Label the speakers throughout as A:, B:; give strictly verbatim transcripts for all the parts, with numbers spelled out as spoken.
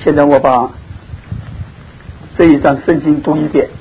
A: 现在我把这一章圣经读一遍。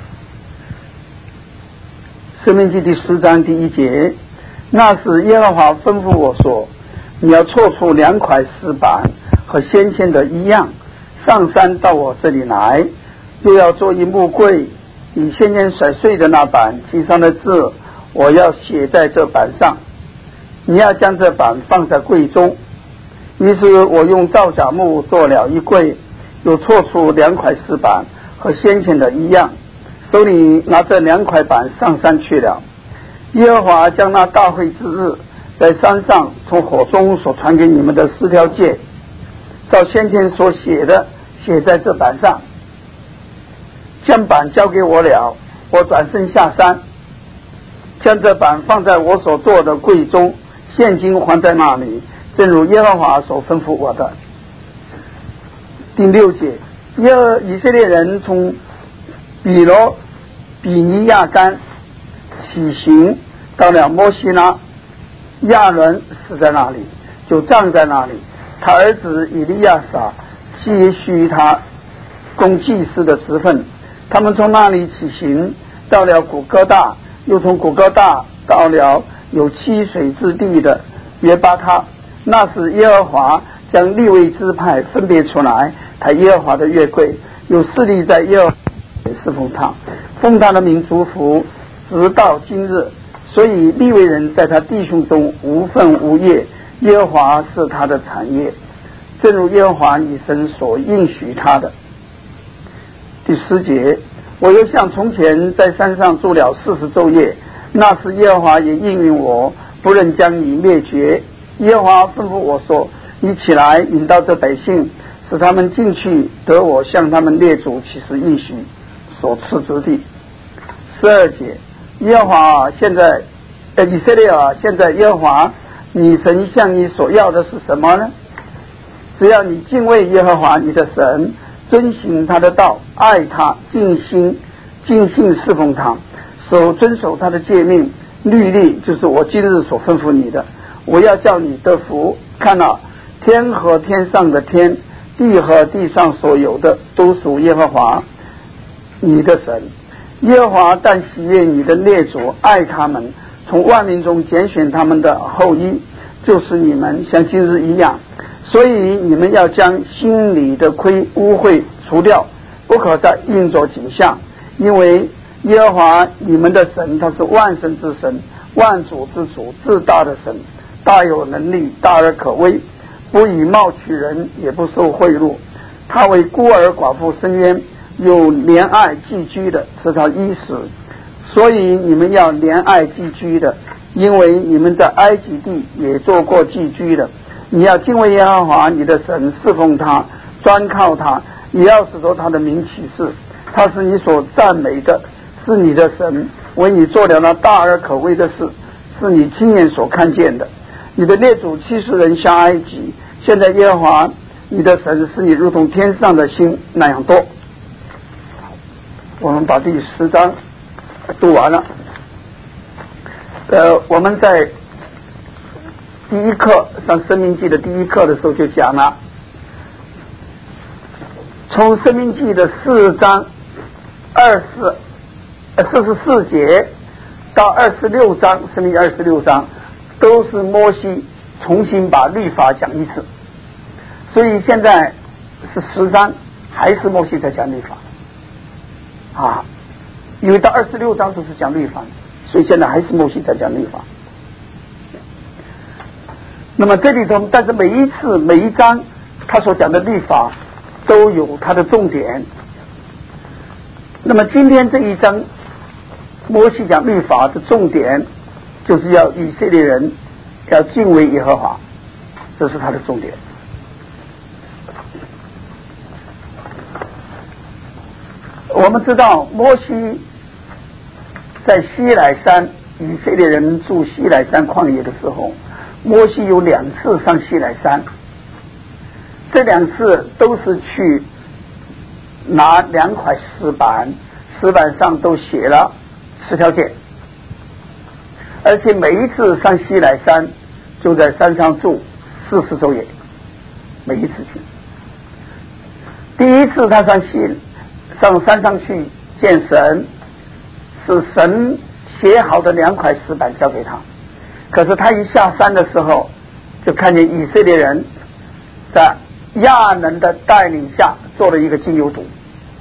A: 申命记第十章第一节，那时耶和华吩咐我说，你要错出两块石板和先前的一样，上山到我这里来，又要做一木柜，以先前甩碎的那板记上的字，我要写在这板上。你要将这板放在柜中。于是我用皂荚木做了一柜，又错出两块石板和先前的一样，手里拿着两块板上山去了。耶和华将那大会之日在山上从火中所传给你们的十条诫，照先前所写的写在这板上。将板交给我了，我转身下山，将这板放在我所做的柜中，现金还在那里，正如耶和华所吩咐我的。第六节，耶和以色列人从比罗比尼亚干起行，到了摩西那，亚伦死在那里，就葬在那里。他儿子以利亚撒继续他供祭司的职分。他们从那里起行，到了古哥大，又从古哥大到了有七水之地的约巴他。那时耶和华将利未支派分别出来，抬耶和华的约柜，有势力在耶和华侍奉他，奉他的名祝福，直到今日。所以利未人在他弟兄中无分无业，耶和华是他的产业，正如耶和华你神所应许他的。第十节，我又像从前在山上住了四十昼夜，那时耶和华也应允我，不忍将你灭绝。耶和华吩咐我说，你起来引导这百姓，使他们进去得我向他们列祖起誓应许所赐之地。十二节，耶和华现在呃以色列啊，现在耶和华你神向你所要的是什么呢？只要你敬畏耶和华你的神，遵行他的道，爱他，尽心尽性侍奉他，守遵守他的诫命律例，就是我今日所吩咐你的。我要叫你得福。看啊，天和天上的天，地和地上所有的，都属耶和华你的神。耶和华但喜悦你的列祖，爱他们，从万民中拣选他们的后裔，就是你们，像今日一样。所以你们要将心里的亏污秽除掉，不可再应着景象，因为耶和华你们的神，他是万神之神，万主之主，至大的神，大有能力，大而可畏，不以貌取人，也不受贿赂。他为孤儿寡妇伸冤，有怜爱寄居的，使他衣食。所以你们要怜爱寄居的，因为你们在埃及地也做过寄居的。你要敬畏耶和华你的神，侍奉他，专靠他，也要使得他的名起誓。他是你所赞美的，是你的神，为你做了那大而可畏的事，是你亲眼所看见的。你的列祖七十人下埃及，现在耶和华你的神使你如同天上的星那样多。我们把第十章读完了。呃，我们在第一课上申命记的第一课的时候就讲了，从申命记的四章二十呃四十四节到二十六章，申命记二十六章都是摩西重新把律法讲一次，所以现在是十章还是摩西在讲律法啊，因为到二十六章都是讲律法，所以现在还是摩西在讲律法。那么这里头，但是每一次每一章他所讲的律法都有它的重点。那么今天这一章摩西讲律法的重点，就是要以色列人要敬畏耶和华，这是他的重点。我们知道摩西在西乃山，以色列人住西乃山旷野的时候，摩西有两次上西乃山，这两次都是去拿两块石板，石板上都写了十条诫，而且每一次上西乃山就在山上住四十昼夜，每一次去。 第一次他上西上山上去见神，是神写好的两块石板交给他，可是他一下山的时候，就看见以色列人在亚能的带领下做了一个金牛犊。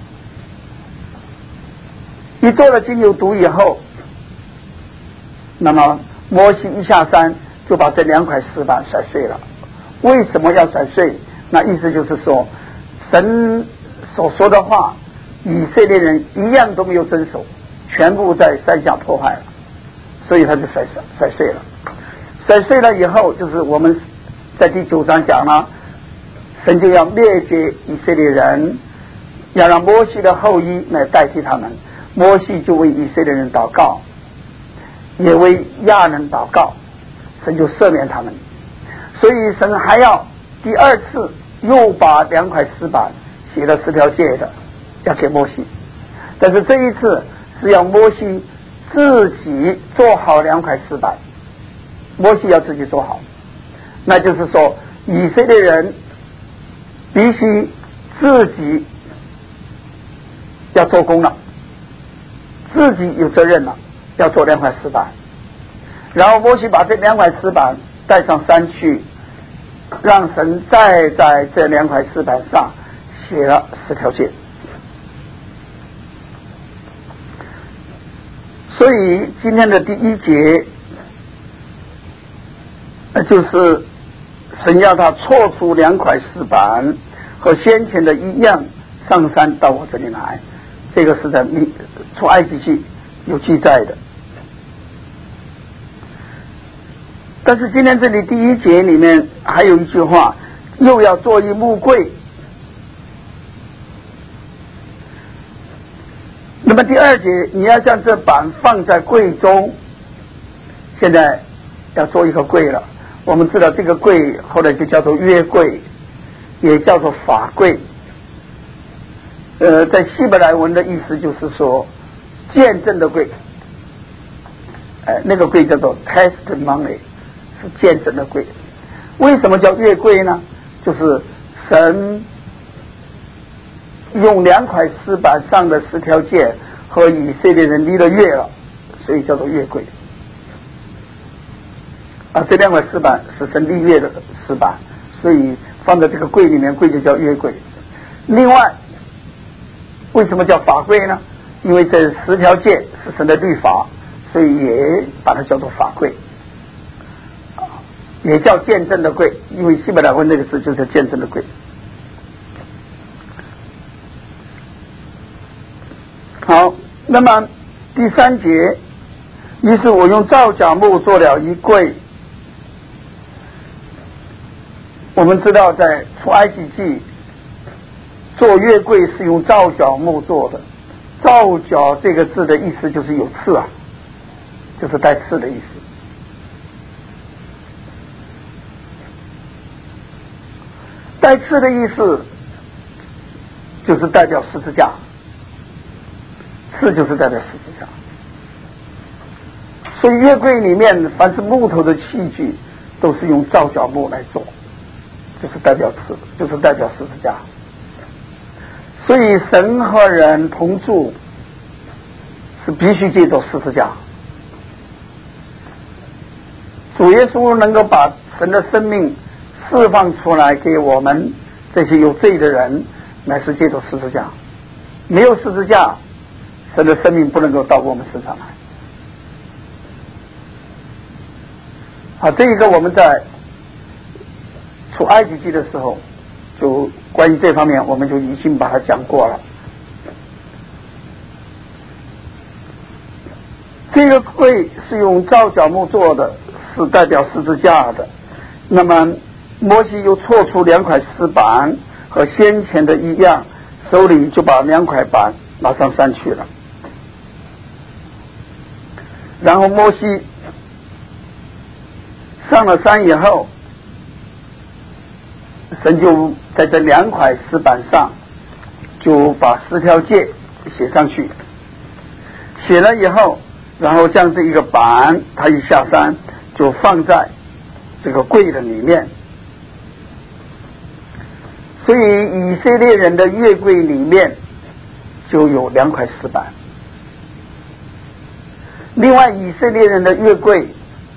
A: 一做了金牛犊以后，那么摩西一下山就把这两块石板摔碎了。为什么要摔碎？那意思就是说，神所说的话，以色列人一样都没有遵守，全部在山下破坏了，所以他就摔摔碎了。摔碎了以后，就是我们在第九章讲了，神就要灭绝以色列人，要让摩西的后裔来代替他们。摩西就为以色列人祷告，也为亚人祷告，神就赦免他们。所以神还要第二次又把两块石板写了十条诫的要给摩西，但是这一次是要摩西自己做好两块石板，摩西要自己做好，那就是说以色列人必须自己要做工了，自己有责任了，要做两块石板。然后摩西把这两块石板带上山去，让神再在这两块石板上写了十条诫。所以今天的第一节就是神要他错出两块石板，和先前的一样上山到我这里来，这个是在出埃及记有记载的。但是今天这里第一节里面还有一句话，又要做一木柜。那么第二节你要将这板放在柜中，现在要做一个柜了。我们知道这个柜后来就叫做约柜，也叫做法柜。呃，在希伯来文的意思就是说见证的柜，呃，那个柜叫做 testimony， 是见证的柜。为什么叫约柜呢？就是神用两块石板上的十条诫和以色列人立了约了，所以叫做约柜。啊，这两块石板是神立约的石板，所以放在这个柜里面，柜就叫约柜。另外，为什么叫法柜呢？因为这十条诫是神的律法，所以也把它叫做法柜，也叫见证的柜，因为希伯来文那个字就是见证的柜。好，那么第三节，于是我用皂荚木做了一柜。我们知道在出埃及记做约柜是用皂荚木做的，皂荚这个字的意思就是有刺啊，就是带刺的意思。带刺的意思就是代表十字架，刺就是代表十字架。所以约柜里面凡是木头的器具都是用皂荚木来做，就是代表刺，就是代表十字架。所以神和人同住是必须借着十字架。主耶稣能够把神的生命释放出来给我们这些有罪的人，乃是借着十字架。没有十字架，神的生命不能够到我们身上来。好，这一个我们在出埃及记的时候，就关于这方面我们就已经把它讲过了。这个柜是用皂荚木做的，是代表十字架的。那么摩西又错出两块石板，和先前的一样，手里就把两块板拿上山去了。然后摩西上了山以后，神就在这两块石板上就把十条诫写上去，写了以后，然后将这一个板他一下山就放在这个柜的里面。 所以以色列人的约柜里面就有两块石板。另外以色列人的约柜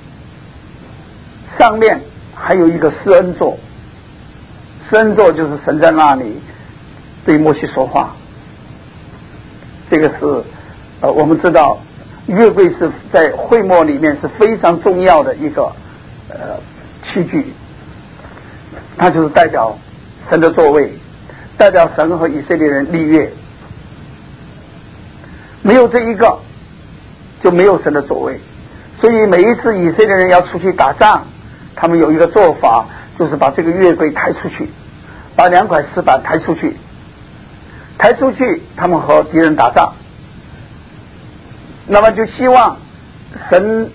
A: 上面还有一个施恩座，施恩座就是神在那里对摩西说话。这个是呃，我们知道约柜是在会幕里面是非常重要的一个呃器具，它就是代表神的座位，代表神和以色列人立约。没有这一个就没有神的座位，所以每一次以色列人要出去打仗，他们有一个做法，就是把这个约柜抬出去，把两块石板抬出去，抬出去他们和敌人打仗，那么就希望神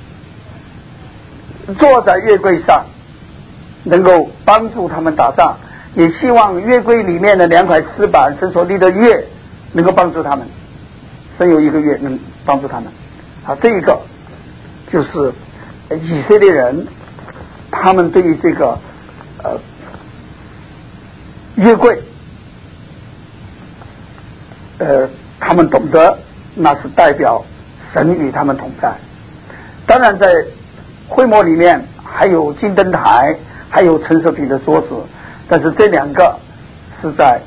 A: 坐在约柜上能够帮助他们打仗，也希望约柜里面的两块石板神所立的约能够帮助他们，神有一个约能帮助他们。好，这一个就是以色列人他们对于这个呃约柜呃他们懂得那是代表神与他们同在。当然在会幕里面还有金灯台，还有陈设品的桌子，但是这两个是在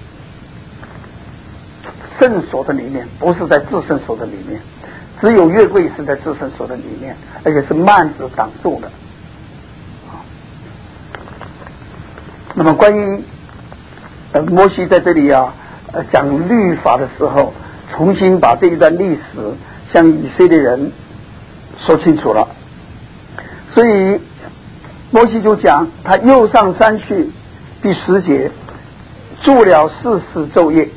A: 圣所的里面，不是在至圣所的里面，只有约柜是在至圣所的里面，而且是幔子挡住的。那么关于呃摩西在这里啊呃讲律法的时候，重新把这一段历史向以色列人说清楚了。所以摩西就讲，他又上山去，第十节，住了四十昼夜。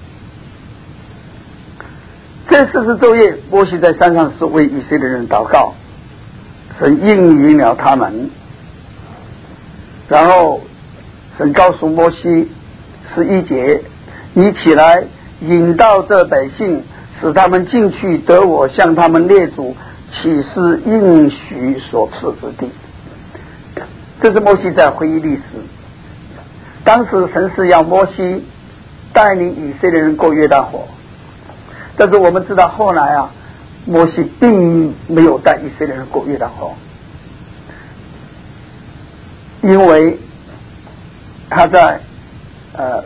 A: 这四十昼夜，摩西在山上是为以色列人祷告，神应允了他们。然后神告诉摩西十一节，你起来引导这百姓，使他们进去得我向他们列祖启示应许所赐之地。这是摩西在回忆历史。当时神是要摩西带领以色列人过约旦河，但是我们知道后来啊，摩西并没有带以色列人过约旦河，因为他在呃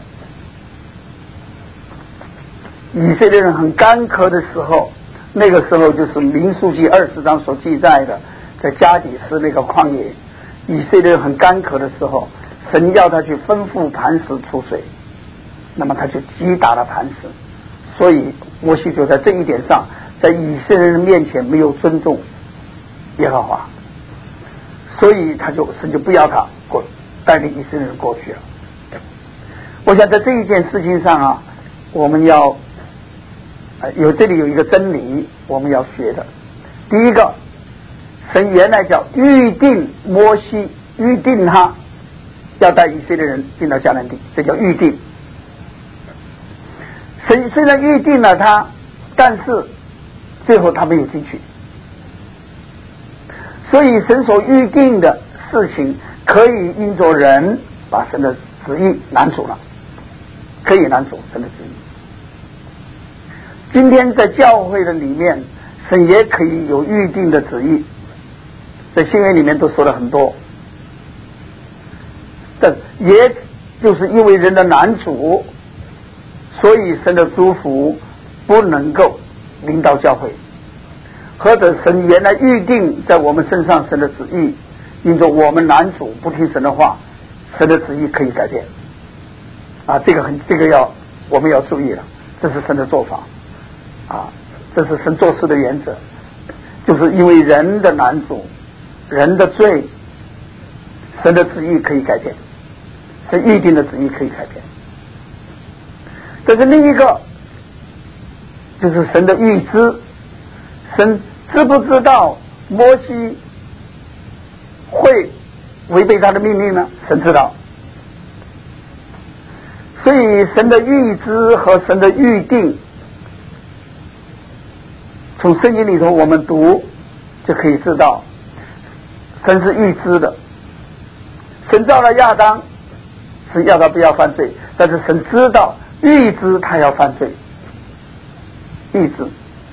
A: 以色列人很干渴的时候，那个时候就是民数记二十章所记载的，在加底斯那个旷野，以色列人很干渴的时候，神要他去吩咐磐石出水，那么他就击打了磐石。所以摩西就在这一点上，在以色列人面前没有尊重耶和华，所以他就神就不要他过带领以色列人过去了。我想在这一件事情上啊，我们要呃有这里有一个真理我们要学的。第一个，神原来叫预定摩西，预定他要带以色列人进到迦南地，这叫预定。神虽然预定了他，但是最后他没有进去。所以神所预定的事情可以因着人把神的旨意拦阻了，可以拦阻神的旨意。今天在教会的里面，神也可以有预定的旨意，在新约里面都说了很多，但也就是因为人的拦阻，所以神的祝福不能够临到教会，或者神原来预定在我们身上神的旨意，因着我们拦阻不听神的话，神的旨意可以改变啊，这个很这个要我们要注意了，这是神的做法啊，这是神做事的原则，就是因为人的拦阻，人的罪，神的旨意可以改变，神预定的旨意可以改变。这是另一个，就是神的预知，神知不知道摩西会违背他的命令呢？神知道。所以神的预知和神的预定，从圣经里头我们读就可以知道，神是预知的。神造了亚当， 是要他不要犯罪，但是神知道预知他要犯罪，预知，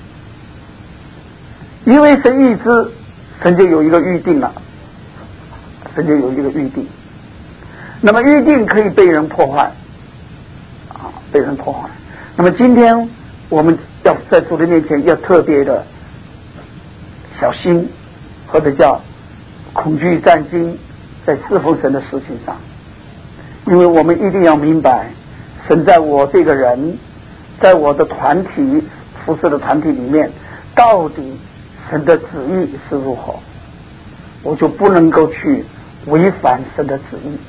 A: 因为神预知，神就有一个预定了，神就有一个预定。那么预定可以被人破坏啊，被人破坏。那么今天我们要在主的面前要特别的小心，或者叫恐惧战惊，在侍奉神的事情上，因为我们一定要明白，神在我这个人，在我的团体服侍的团体里面，到底神的旨意是如何，我就不能够去违反神的旨意。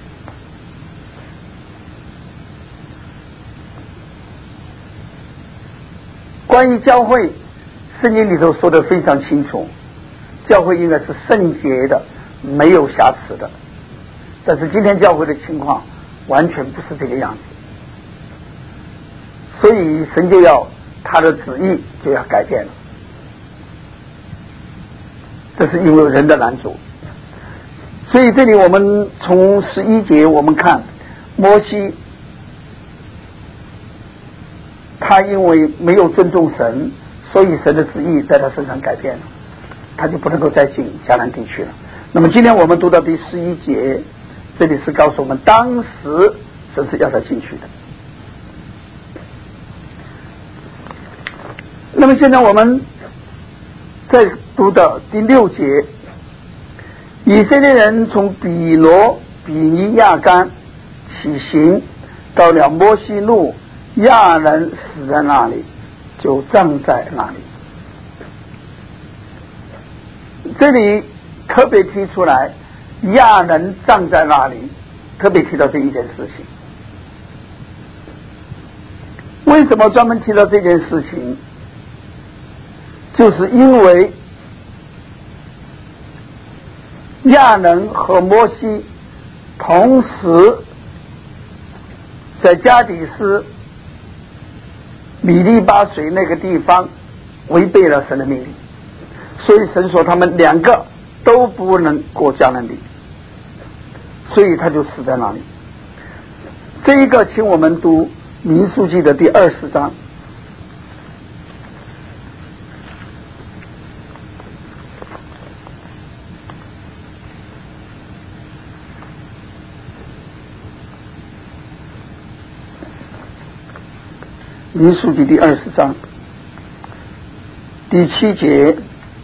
A: 关于教会，圣经里头说得非常清楚，教会应该是圣洁的，没有瑕疵的。但是今天教会的情况完全不是这个样子，所以神就要他的旨意就要改变了，这是因为人的拦阻。所以这里我们从十一节我们看摩西，他因为没有尊重神，所以神的旨意在他身上改变了，他就不能够再进迦南地区了。那么今天我们读到第十一节，这里是告诉我们当时神是要他进去的。那么现在我们再读到第六节，以色列人从比罗比尼亚干起行，到了摩西路，亚人死在那里，就葬在那里。这里特别提出来，亚人葬在那里，特别提到这一件事情。为什么专门提到这件事情？就是因为亚人和摩西同时在加底斯米利巴水那个地方违背了神的命令，所以神说他们两个都不能过迦南地，所以他就死在那里。这一个请我们读民数记的第二十章。民数记第二十章第七节，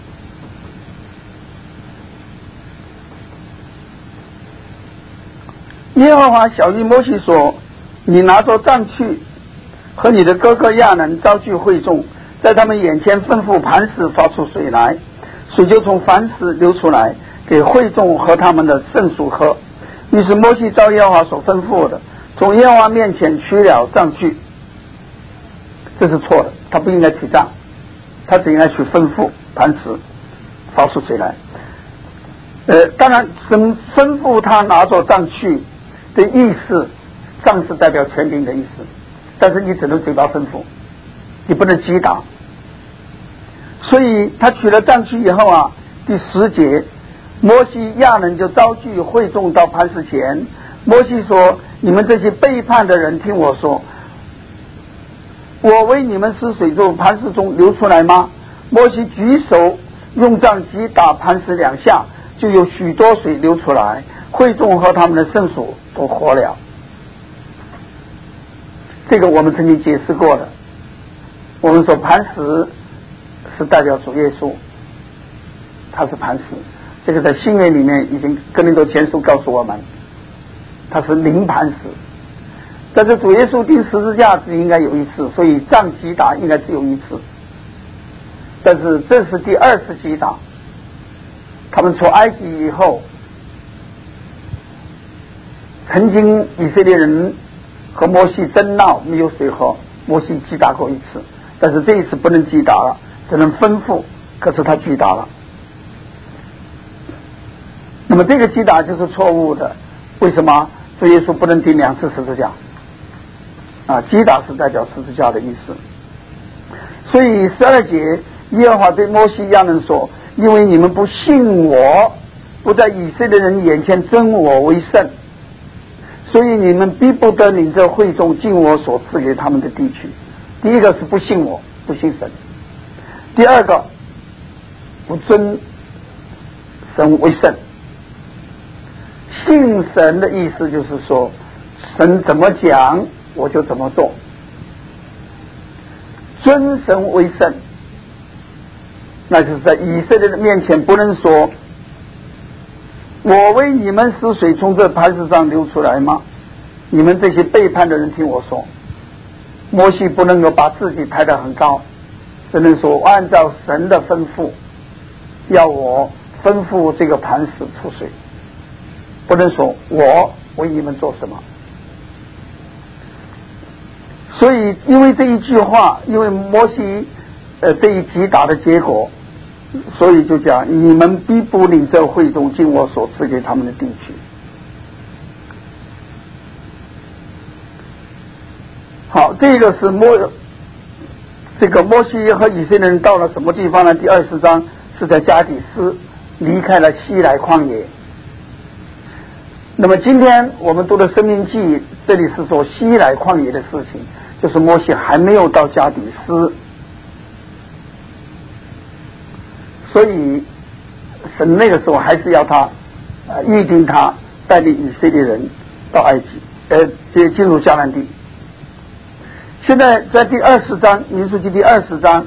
A: 耶和华晓谕摩西说，你拿着杖去，和你的哥哥亚伦招聚会众，在他们眼前吩咐磐石发出水来，水就从磐石流出来，给会众和他们的圣属喝。于是摩西照耶和华所吩咐的，从耶和华面前取了杖去。这是错的，他不应该取杖，他只应该去吩咐磐石发出水来。呃，当然神吩咐他拿着杖去的意思，杖是代表权柄的意思，但是你只能嘴巴吩咐，你不能击打。所以他取了杖去以后啊，第十节，摩西亚伦就召聚会众到磐石前。摩西说，你们这些背叛的人，听我说，我为你们使水从磐石中流出来吗？摩西举手用杖击打磐石两下，就有许多水流出来，会众和他们的圣属都活了。这个我们曾经解释过的，我们说磐石是代表主耶稣，他是磐石，这个在新约里面已经哥林多前书告诉我们，他是灵磐石。但是主耶稣钉十字架只应该有一次，所以杖击打应该只有一次，但是这是第二次击打。他们出埃及以后，曾经以色列人和摩西争闹，没有水喝，摩西击打过一次，但是这一次不能击打了，只能吩咐，可是他击打了。那么这个击打就是错误的，为什么？主耶稣不能钉两次十字架啊，击打是代表十字架的意思。所以十二节，耶和华对摩西亚伦说，因为你们不信我，不在以色列人眼前尊我为圣， 所以你们逼不得领这会众进我所赐给他们的地区。第一个是不信我，不信神；第二个不尊神为圣。信神的意思就是说，神怎么讲我就怎么做。尊神为圣，那就是在以色列的面前不能说我为你们使水从这磐石上流出来吗？你们这些背叛的人听我说。摩西不能够把自己抬得很高，只能说按照神的吩咐，要我吩咐这个磐石出水，不能说我为你们做什么。所以因为这一句话，因为摩西呃这一击打的结果，所以就讲你们必不领这会众进我所赐给他们的地区。好，这个是摩这个摩西和以色列人到了什么地方呢？第二十章是在加底斯，离开了西乃旷野。那么今天我们读的申命记，这里是说西乃旷野的事情，就是摩西还没有到加底斯，所以神那个时候还是要他呃预定他带领以色列人到埃及，呃，进入迦南地。现在在第二十章，民数记第二十章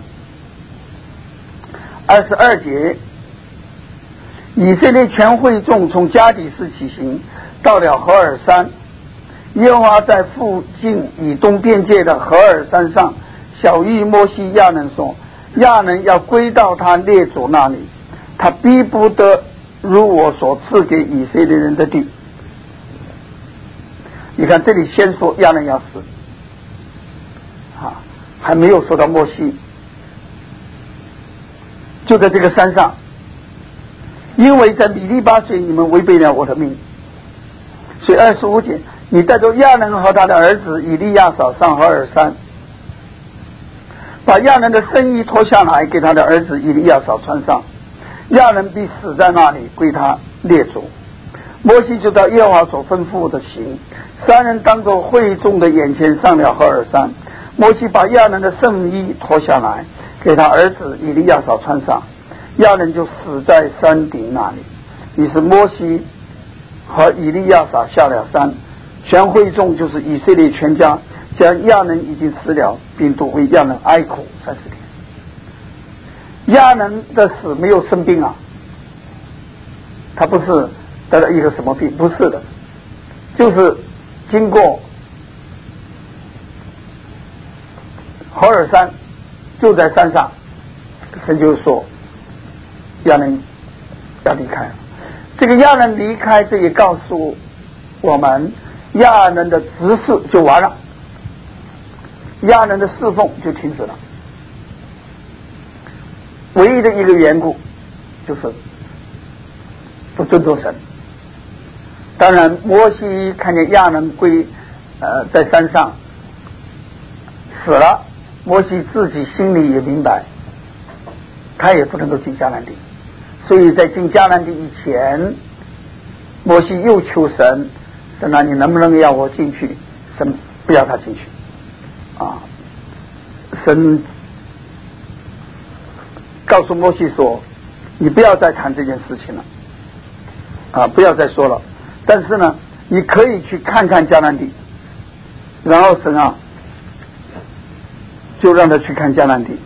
A: 二十二节，以色列全会众从加底斯起行，到了何珥山。耶和华在附近以东边界的何珥山上晓谕摩西亚伦说，亚伦要归到他列祖那里，他逼不得如我所赐给以色列人的地。你看这里先说亚伦要死啊，还没有说到摩西，就在这个山上，因为在米利巴水你们违背了我的命。所以二十五节，你带着亚伦和他的儿子以利亚撒上何珥山，把亚伦的圣衣脱下来给他的儿子以利亚撒穿上，亚伦必死在那里，归他列祖。摩西就到耶和华所吩咐的行，三人当着会众的眼前上了何珥山。摩西把亚伦的圣衣脱下来给他儿子以利亚撒穿上，亚伦就死在山顶那里。于是摩西和以利亚撒下了山，全会众就是以色列全家将亚伦已经死了，并都为亚伦哀哭三十天。亚伦的死没有生病啊，他不是得了一个什么病，不是的，就是经过何珥山，就在山上，神就说亚伦要离开了。这个亚伦离开，这也告诉我们亚伦的执事就完了，亚伦的侍奉就停止了。唯一的一个缘故就是不尊重神。当然摩西看见亚伦归呃在山上死了，摩西自己心里也明白他也不能够进迦南地，所以在进迦南地以前，摩西又求神，神啊，你能不能要我进去？神不要他进去啊。神告诉摩西说，你不要再谈这件事情了啊，不要再说了，但是呢你可以去看看迦南地。然后神啊就让他去看迦南地。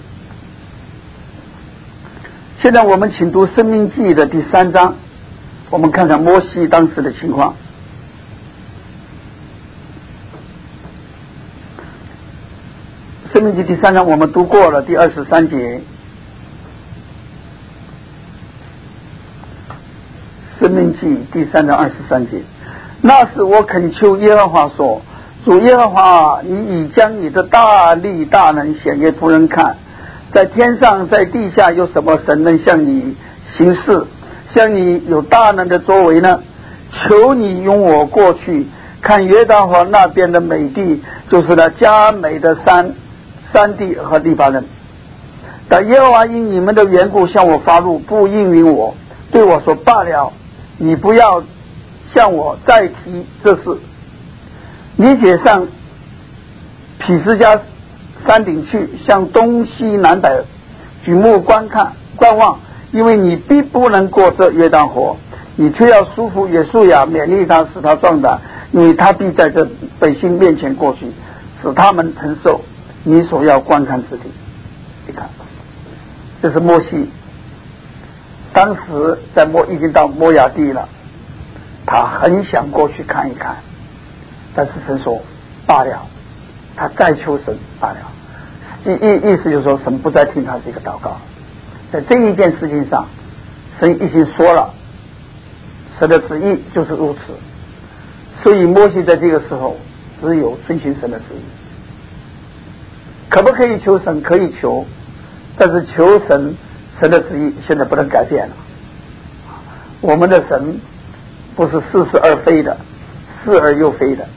A: 现在我们请读申命记的第三章，我们看看摩西当时的情况。申命记第三章我们读过了，第二十三节。申命记第三章二十三节，那时我恳求耶和华说，主耶和华，你已将你的大力大能显给仆人看，在天上在地下有什么神能向你行事，像你有大能的作为呢？求你用我过去看约旦河那边的美地，就是那佳美的山山地和利巴嫩。但耶和华因你们的缘故向我发怒，不应允我，对我说，罢了，你不要向我再提这事。 你且上毗斯迦山顶去，向东西南北举目观看观望，因为你必不能过这约旦河，你却要束缚约书亚，勉励他，使他壮胆，因为他必在这百姓面前过去，使他们承受你所要观看之地。你看，这是摩西，当时在摩已经到摩亚地了，他很想过去看一看，但是神说罢了，他再求神罢了，意意思就是说神不再听他这个祷告。在这一件事情上，神已经说了，神的旨意就是如此，所以摩西在这个时候只有遵循神的旨意。可不可以求神？可以求，但是求神，神的旨意现在不能改变了。我们的神不是似是而非的，是而又非的。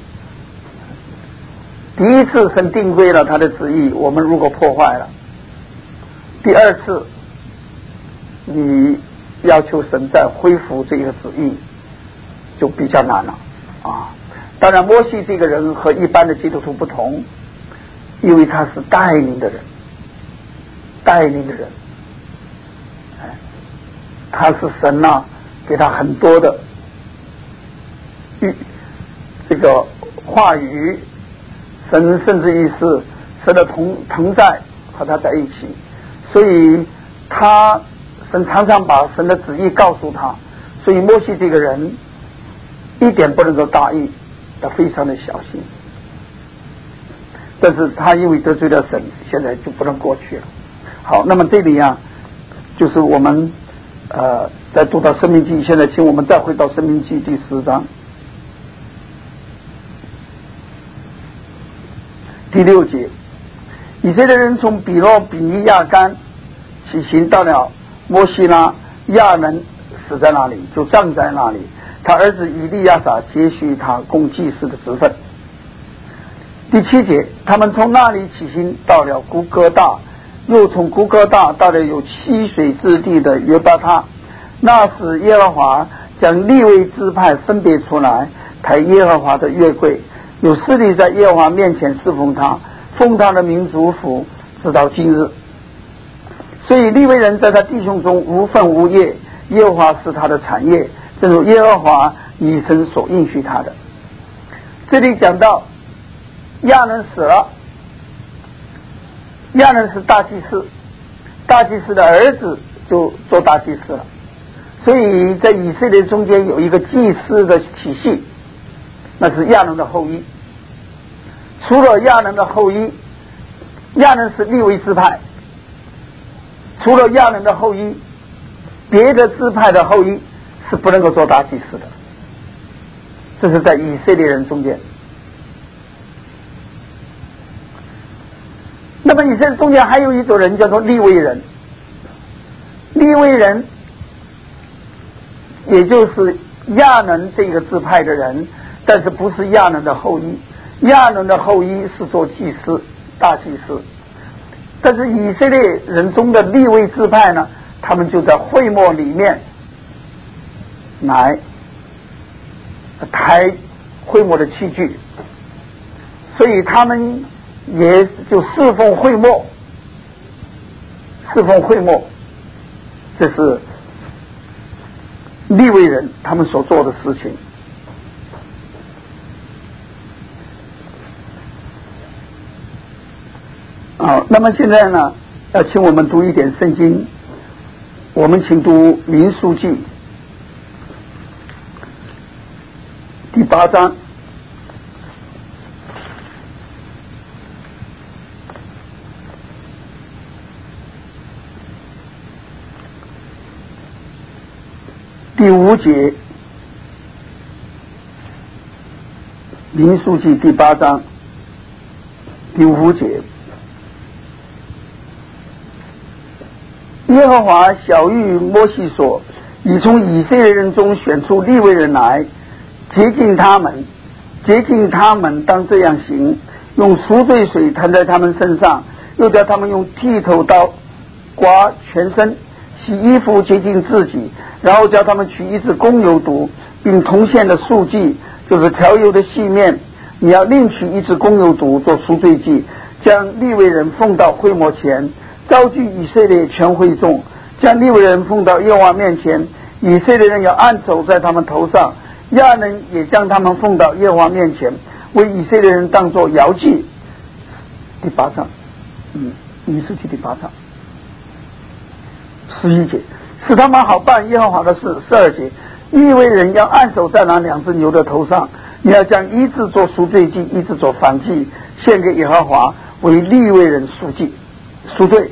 A: 第一次神定规了他的旨意，我们如果破坏了，第二次你要求神再恢复这个旨意就比较难了啊。当然摩西这个人和一般的基督徒不同，因为他是带领的人，带领的人，哎，他是神呐、啊，给他很多的这个话语，神甚至于是神的同同在和他在一起，所以他神常常把神的旨意告诉他，所以摩西这个人一点不能够大意，要非常的小心。但是他因为得罪了神，现在就不能过去了。好，那么这里啊，就是我们呃在读到申命记，现在请我们再回到申命记第十章第六节，以色列人从比罗比尼亚干起行，到了摩西拉，亚伦死在那里，就葬在那里，他儿子以利亚撒接续他供祭司的职分。第七节，他们从那里起行，到了古哥大，又从古哥大到了有溪水之地的约巴他。那时耶和华将利未支派分别出来，抬耶和华的约柜，有势力在耶和华面前侍奉他，奉他的名祝福，直到今日。所以利未人在他弟兄中无分无业，耶和华是他的产业，正如耶和华以神所应许他的。这里讲到亚伦死了，亚伦是大祭司，大祭司的儿子就做大祭司了，所以在以色列中间有一个祭司的体系，那是亚伦的后裔。除了亚伦的后裔，亚伦是利未支派，除了亚伦的后裔，别的支派的后裔是不能够做大祭司的，这是在以色列人中间。那么以色列中间还有一种人叫做利未人，利未人也就是亚伦这个支派的人，但是不是亚伦的后裔，亚伦的后裔是做祭司，大祭司。但是以色列人中的利未支派呢，他们就在会幕里面来抬会幕的器具，所以他们也就侍奉会幕，侍奉会幕，这是利未人他们所做的事情。好，那么现在呢，要请我们读一点圣经，我们请读民数记第八章第五节，民数记第八章第五节，耶和华晓谕摩西说：你从以色列人中选出利未人来，洁净他们，洁净他们当这样行，用赎罪水弹在他们身上，又叫他们用剃头刀刮全身，洗衣服洁净自己，然后叫他们取一只公牛犊，并铜线的束祭，就是调油的细面， 你要另取一只公牛犊做赎罪祭，将利未人奉到会幕前，召集以色列全会众，将利未人奉到耶和华面前，以色列人要按手在他们头上，亚伦也将他们奉到耶和华面前，为以色列人当作摇祭。第八章，嗯，民数记第八章十一节，使他们好办耶和华的事。十二节，利未人要按手在那两只牛的头上，你要将一只做赎罪祭，一只做燔祭，献给耶和华，为利未人赎祭赎罪。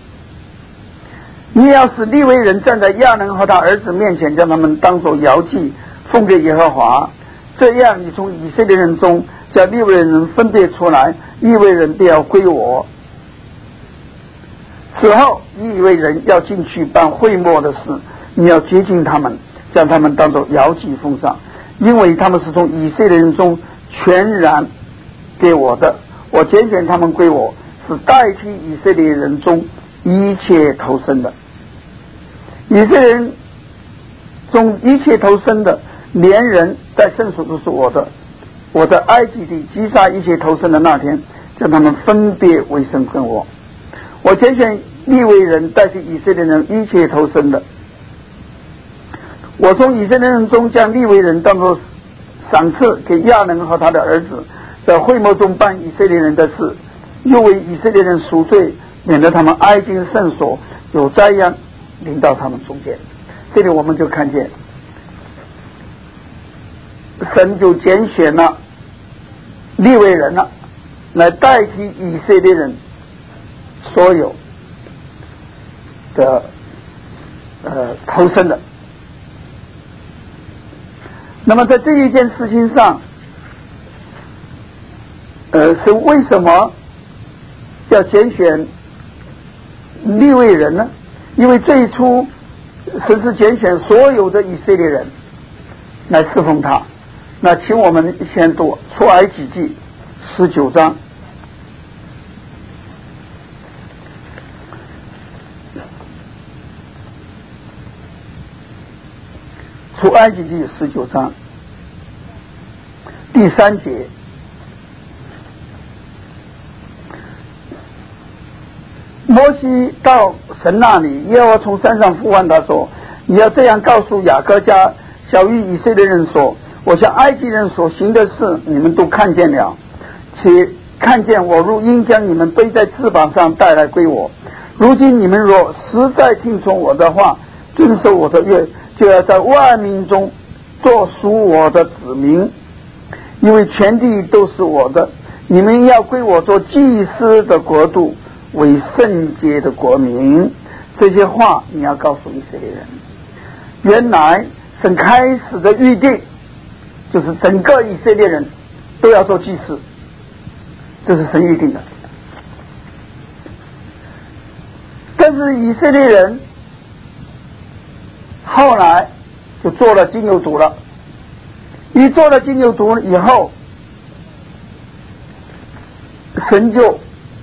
A: 你要使利未人站在亚伦和他儿子面前，将他们当作摇祭，奉给耶和华。这样，你从以色列人中将利未人分别出来，利未人便要归我。此后，利未人要进去办会幕的事，你要接近他们，将他们当作摇祭奉上，因为他们是从以色列人中全然给我的，我拣选他们归我，是代替以色列人中一切投生的。以色列人中一切投生的，连人带圣所都是我的。我在埃及地击杀一切投生的那天，将他们分别为圣跟我。我拣选利未人代替以色列人一切投生的。我从以色列人中将利未人当作赏赐给亚伦和他的儿子，在会幕中办以色列人的事，又为以色列人赎罪，免得他们挨近圣所，有灾殃临到他们中间。这里我们就看见神就拣选了利未人了，来代替以色列人所有的呃投生的。那么在这一件事情上，呃，是为什么要拣选利未人呢？因为最初神是拣选所有的以色列人来侍奉他。那请我们先读出埃及记十九章。出埃及记十九章第三节，摩西到神那里，耶和华从山上呼唤他说：你要这样告诉雅各家小于以色列人说，我向埃及人所行的事你们都看见了，且看见我如鹰将你们背在翅膀上带来归我。如今你们若实在听从我的话，遵守我的约，就要在万民中做属我的子民，因为全地都是我的，你们要归我做祭司的国度，为圣洁的国民。这些话你要告诉以色列人。原来神开始的预定就是整个以色列人都要做祭司，这是神预定的。但是以色列人后来就做了金牛犊了，一做了金牛犊以后，神就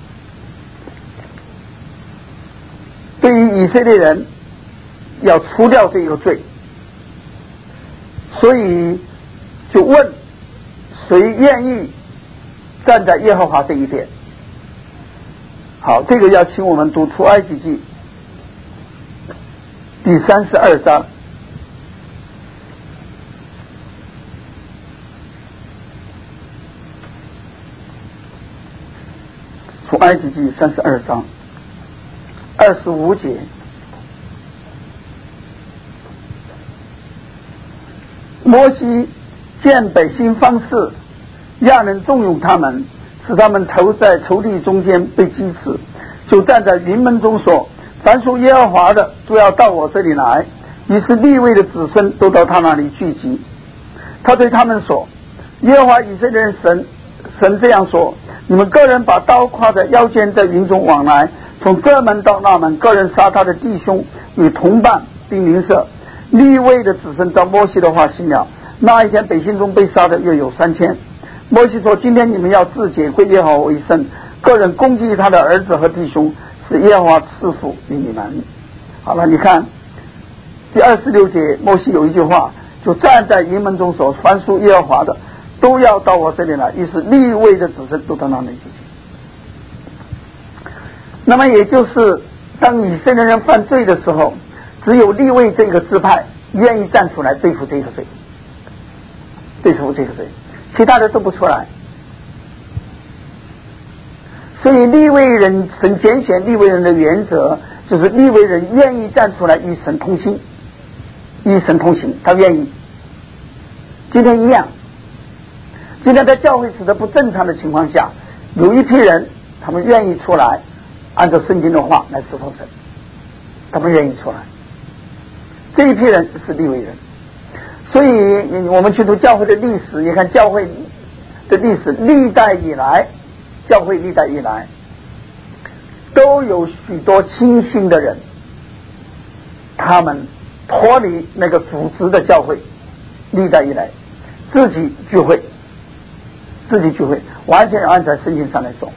A: 对于以色列人要除掉这个罪，所以就问谁愿意站在耶和华这一边。好，这个要请我们读出埃及记第三十二章。出埃及记三十二章二十五节，摩西见百姓方式，亚伦重用他们，使他们投在仇敌中间被击刺，就站在云门中说：凡属耶和华的都要到我这里来。于是利未的子孙都到他那里聚集。他对他们说：耶和华以色列神神这样说，你们个人把刀挎在腰间，在云中往来，从这门到那门，个人杀他的弟兄与同伴并邻舍。利未的子孙照摩西的话行了。那一天百姓中被杀的约有三千。摩西说：今天你们要自洁，归耶和华为圣，个人攻击他的儿子和弟兄，是耶和华赐福于你们。好了，你看第二十六节，摩西有一句话，就站在营门中说：凡属耶和华的都要到我这里来，于是利未的子孙都到那里去。那么也就是当以色列人犯罪的时候，只有利未这个支派愿意站出来对付这个罪，对付这个罪，其他的都不出来。所以利未人，神拣选利未人的原则就是利未人愿意站出来与神同心，与神同行，他愿意。今天一样，今天在教会使得不正常的情况下，有一批人他们愿意出来按照圣经的话来侍奉神，他们愿意出来，这一批人是利未人。所以我们去读教会的历史，你看教会的历史，历代以来，教会历代以来都有许多清心的人，他们脱离那个组织的教会，历代以来自己聚会，自己聚会完全按照圣经上来走。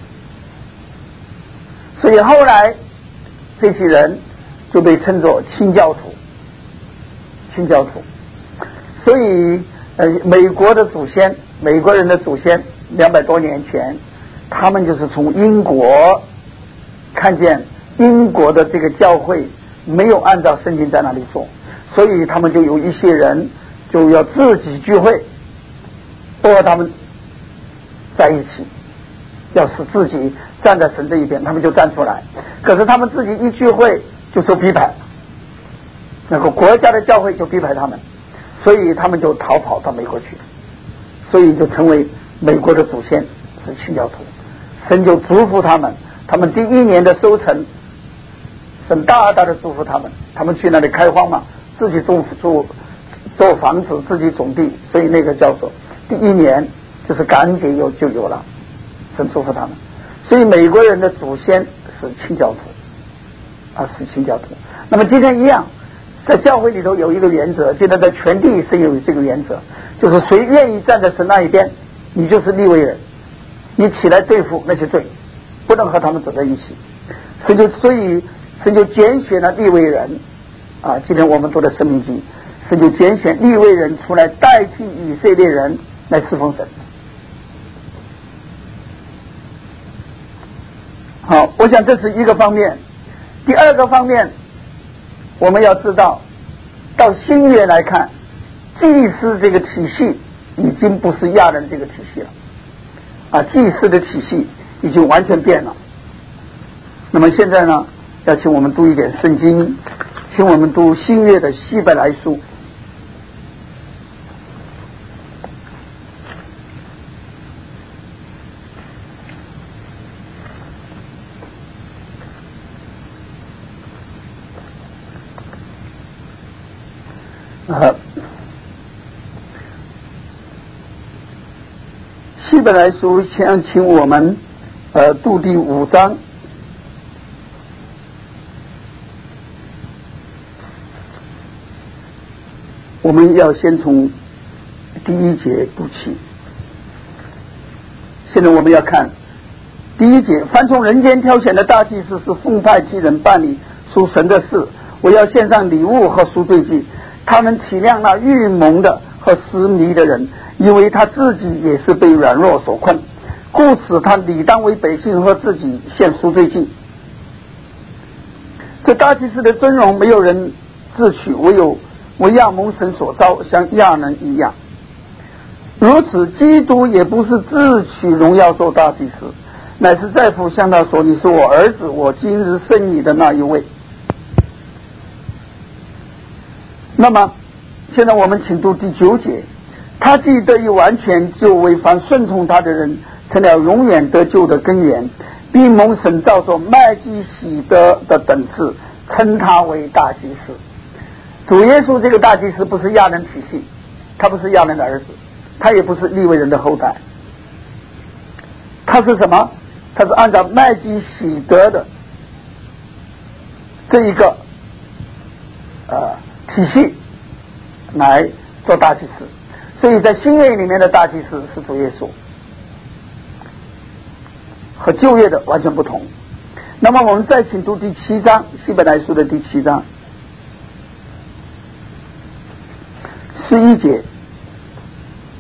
A: 所以后来这些人就被称作清教徒，清教徒。所以呃，美国的祖先，美国人的祖先两百多年前，他们就是从英国看见英国的这个教会没有按照圣经在那里做，所以他们就有一些人就要自己聚会，不和他们在一起，要使自己站在神这一边，他们就站出来。可是他们自己一聚会就受批判，那个国家的教会就批判他们，所以他们就逃跑到美国去，所以就成为美国的祖先是清教徒。神就祝福他们，他们第一年的收成，神大大的祝福他们，他们去那里开荒嘛，自己种种做房子，自己种地，所以那个叫做第一年就是感恩节有就有了，神祝福他们。所以美国人的祖先是清教徒啊，是清教徒。那么今天一样，在教会里头有一个原则，现在在全地是有这个原则，就是谁愿意站在神那一边，你就是利未人，你起来对付那些罪，不能和他们走在一起。神就所以神就拣选了利未人啊，今天我们读的申命记，神就拣选利未人出来代替以色列人来侍奉神。好，我想这是一个方面。第二个方面，我们要知道，到新约来看，祭司这个体系已经不是亚人这个体系了啊，祭司的体系已经完全变了。那么现在呢，要请我们读一点圣经，请我们读新约的希伯来书。呃，希伯来书先请我们呃读第五章，我们要先从第一节读起。现在我们要看第一节，凡从人间挑选的大祭司是奉派替人办理属神的事，我要献上礼物和赎罪祭。他能体谅那愚蒙的和失迷的人，因为他自己也是被软弱所困，故此他理当为百姓和自己献赎罪祭。这大祭司的尊荣没有人自取，唯有为亚蒙神所召，像亚人一样。如此，基督也不是自取荣耀做大祭司，乃是在父向他说：“你是我儿子，我今日生你的那一位。”那么现在我们请读第九节，他既得以完全，就为凡顺从他的人成了永远得救的根源，并蒙神照作麦基洗德的等次，称他为大祭司。主耶稣这个大祭司不是亚人体系，他不是亚人的儿子，他也不是利未人的后代，他是什么？他是按照麦基洗德的这一个呃体系来做大祭司。所以在新约里面的大祭司是主耶稣，和旧约的完全不同。那么我们再请读第七章，希伯来书的第七章十一节，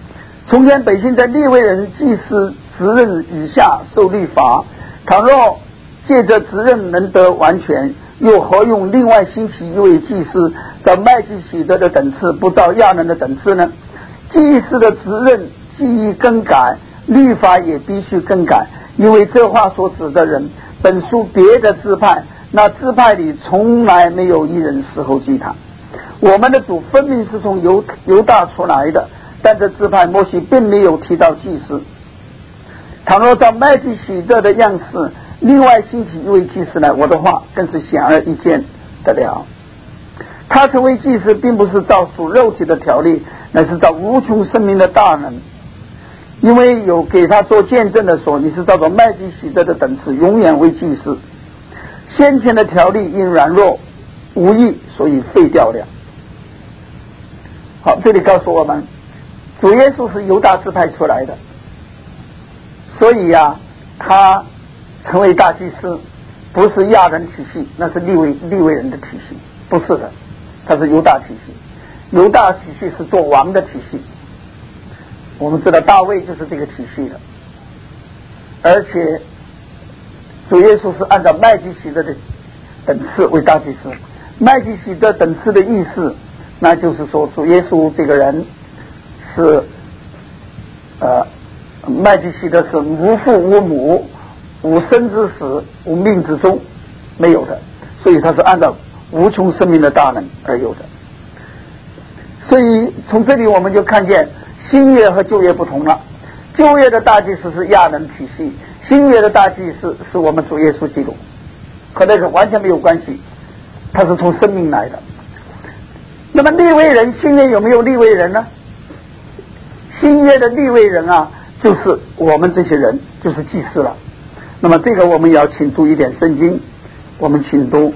A: 从前百姓在利未人祭司职任以下受律法，倘若借着职任能得完全，又何用另外兴起一位祭司，照麦基洗德的等次，不照亚伦的等次呢？祭司的职任既已更改，律法也必须更改，因为这话所指的人本属别的支派，那支派里从来没有一人侍候祭坛。我们的主分明是从犹犹大出来的，但这支派摩西并没有提到祭司。倘若照麦基洗德的样式，另外兴起一位祭司来，我的话更是显而易见的了。他成为祭司并不是照属肉体的条例，乃是照无穷生命的大能，因为有给他做见证的说，你是照着麦基洗德的等次永远为祭司。先前的条例因软弱无益，所以废掉了。好，这里告诉我们主耶稣是犹大支派出来的，所以呀、啊，他成为大祭司不是亚人体系，那是利未利未人的体系，不是的，他是犹大体系。犹大体系是做王的体系，我们知道大卫就是这个体系的，而且主耶稣是按照麦基洗德的等次为大祭司。麦基洗德等次的意思，那就是说主耶稣这个人是呃麦基洗德是无父无母无生之始无命之终没有的，所以他是按照无穷生命的大能而有的。所以从这里我们就看见新约和旧约不同了。旧约的大祭司是亚人体系，新约的大祭司是我们主耶稣基督，和那个完全没有关系，他是从生命来的。那么利未人，新约有没有利未人呢？新约的利未人啊，就是我们这些人，就是祭司了。那么这个我们要请读一点圣经，我们请读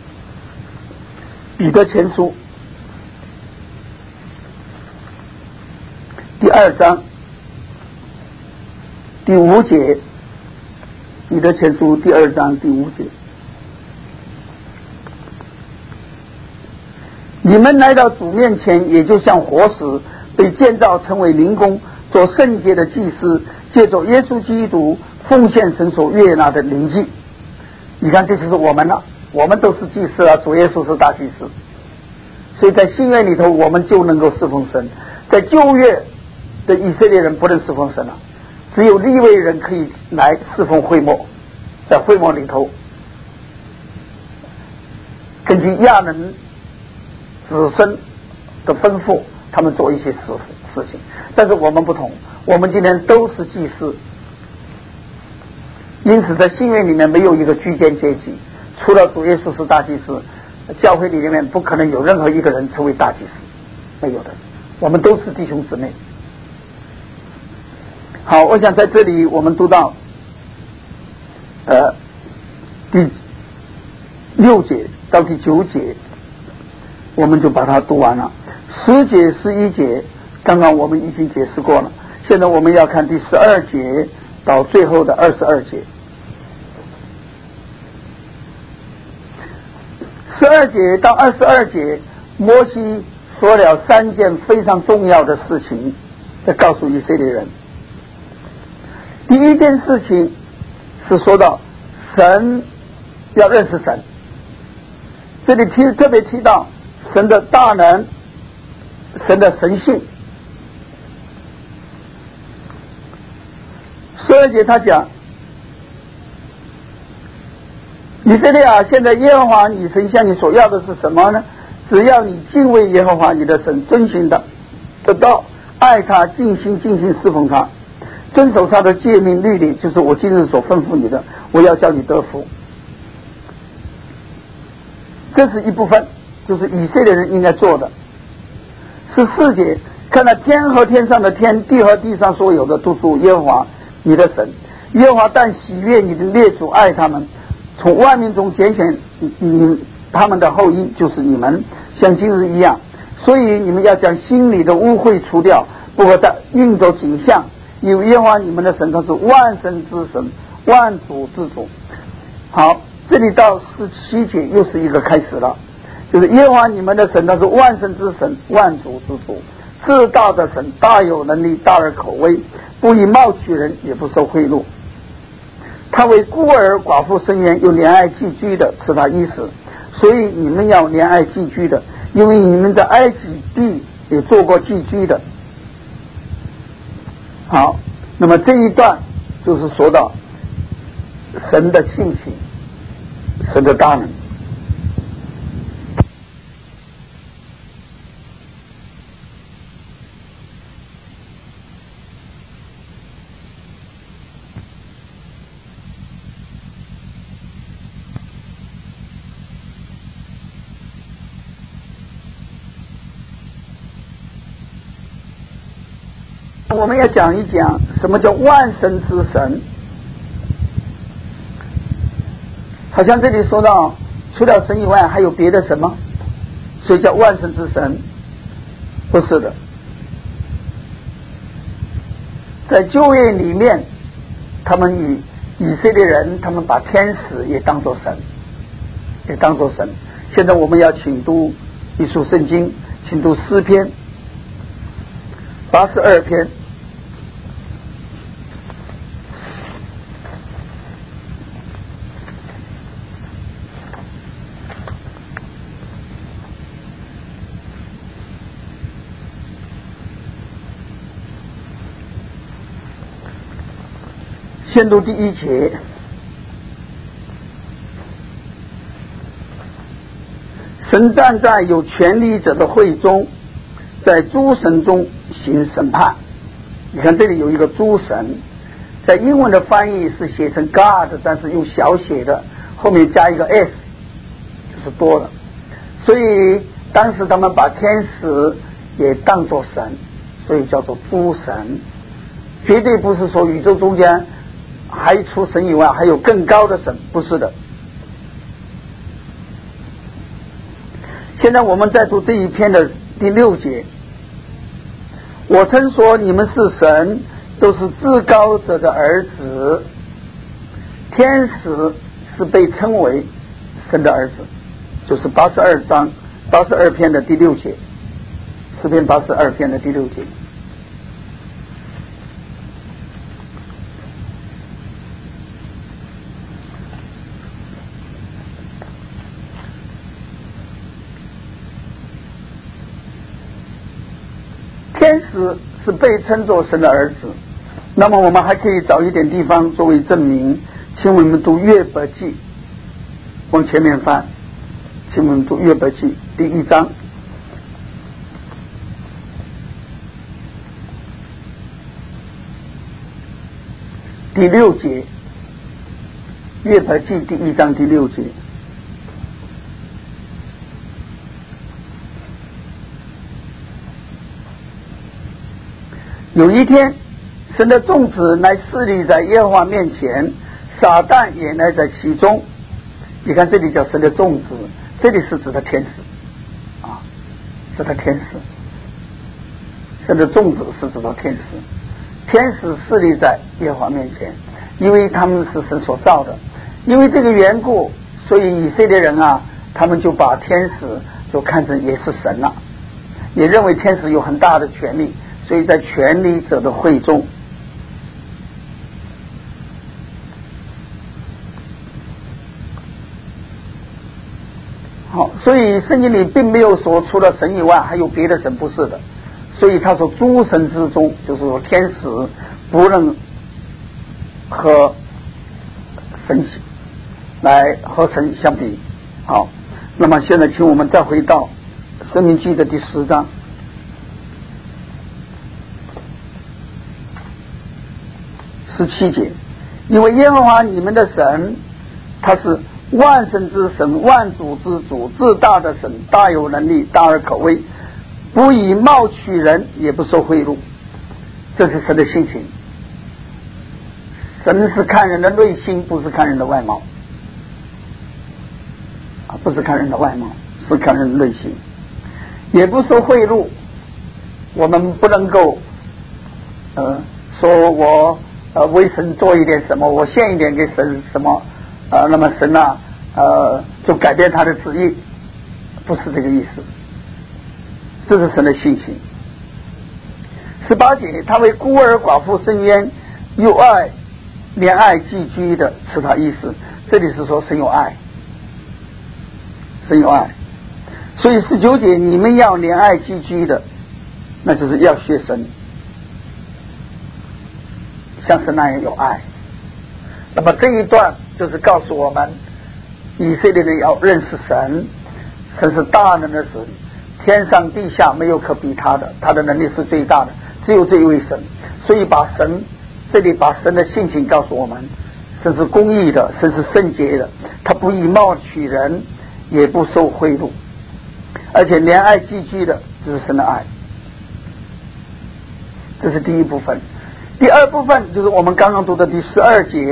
A: 彼得前书第二章第五节，彼得前书第二章第五节，你们来到主面前，也就像活石被建造成为灵宫，做圣洁的祭司，借着耶稣基督奉献神所悦纳的灵祭。你看，这就是我们了，我们都是祭司啊，主耶稣是大祭司，所以在新约里头我们就能够侍奉神。在旧约的以色列人不能侍奉神了，只有利未人可以来侍奉会幕，在会幕里头根据亚伦子孙的吩咐，他们做一些事事情。但是我们不同，我们今天都是祭司，因此在新约里面没有一个居间阶级，除了主耶稣是大祭司，教会里面不可能有任何一个人成为大祭司，没有的，我们都是弟兄姊妹。好，我想在这里我们读到呃第六节到第九节，我们就把它读完了。十节十一节刚刚我们已经解释过了，现在我们要看第十二节到最后的二十二节。十二节到二十二节，摩西说了三件非常重要的事情，在告诉以色列人。第一件事情是说到神要认识神，这里提特别提到神的大能，神的神性。十二节他讲，以色列啊，现在耶和华你神向你所要的是什么呢？只要你敬畏耶和华你的神，遵行的得到，爱他，尽心尽心侍奉他，遵守他的诫命律例，就是我今日所吩咐你的，我要叫你得福。这是一部分，就是以色列人应该做的。十四节，看到天和天上的天，地和地上所有的，都属耶和华你的神。耶和华但喜悦你的列祖，爱他们，从万民中拣选你他们的后裔，就是你们，像今日一样。所以你们要将心里的污秽除掉，不可再应着景象，因为耶和华你们的神，他是万神之神，万主之主。好，这里到十七节又是一个开始了，就是耶和华你们的神，他是万神之神，万主之主。 至大的神，大有能力，大而可畏，不以貌取人，也不受贿赂。他为孤儿寡妇伸冤，有怜爱寄居的，是他意思。所以你们要怜爱寄居的，因为你们在埃及地也做过寄居的。好，那么这一段就是说到神的性情，神的大能。我们要讲一讲什么叫万神之神。好像这里说到除了神以外还有别的神吗？所以叫万神之神？不是的。在旧约里面，他们以以色列人他们把天使也当作神，也当作神。现在我们要请读一书圣经，请读诗篇八十二篇。先读第一节。神站在有权力者的会中，在诸神中行审判。你看这里有一个诸神，在英文的翻译是写成 God， 但是用小写的，后面加一个 s， 就是多了。所以当时他们把天使也当作神，所以叫做诸神。绝对不是说宇宙中间还除神以外还有更高的神，不是的。现在我们再读这一篇的第六节。我曾说你们是神，都是至高者的儿子。天使是被称为神的儿子，就是八十二章八十二篇的第六节，诗篇八十二篇的第六节。天使是被称作神的儿子，那么我们还可以找一点地方作为证明。请我们读约伯记，往前面翻，请我们读约伯记第一章第六节，约伯记第一章第六节。有一天，神的众子乃侍立在耶和华面前，撒旦也乃在其中。你看这里叫神的众子，这里是指的天使啊，指的天使。神的众子是指的天使，天使侍立在耶和华面前，因为他们是神所造的。因为这个缘故，所以以色列人啊，他们就把天使就看成也是神了，也认为天使有很大的权力。所以在权力者的会中，好，所以圣经里并没有说除了神以外还有别的神，不是的。所以他说诸神之中，就是说天使不能和神来和神相比。好，那么现在请我们再回到申命记的第十章。十七节，因为耶和华你们的神，他是万神之神，万主之主，至大的神，大有能力，大而可畏，不以貌取人，也不受贿赂。这是神的性情。神是看人的内心，不是看人的外貌啊，不是看人的外貌，是看人的内心。也不受贿赂，我们不能够呃说我呃，为神做一点什么，我献一点给神什么，呃，那么神呢、啊，呃，就改变他的旨意，不是这个意思。这是神的性情。 十八节，他为孤儿寡妇伸冤，又爱怜爱寄居的，是他意思。这里是说神有爱，神有爱。所以十九节，你们要怜爱寄居的，那就是要学神，像神那样有爱。那么这一段就是告诉我们，以色列人要认识神，神是大能的神，天上地下没有可比他的，他的能力是最大的，只有这一位神。所以把神这里把神的性情告诉我们，神是公义的，神是圣洁的，他不以貌取人，也不受贿赂，而且怜爱寄居的，这是神的爱。这是第一部分。第二部分就是我们刚刚读的第十二节，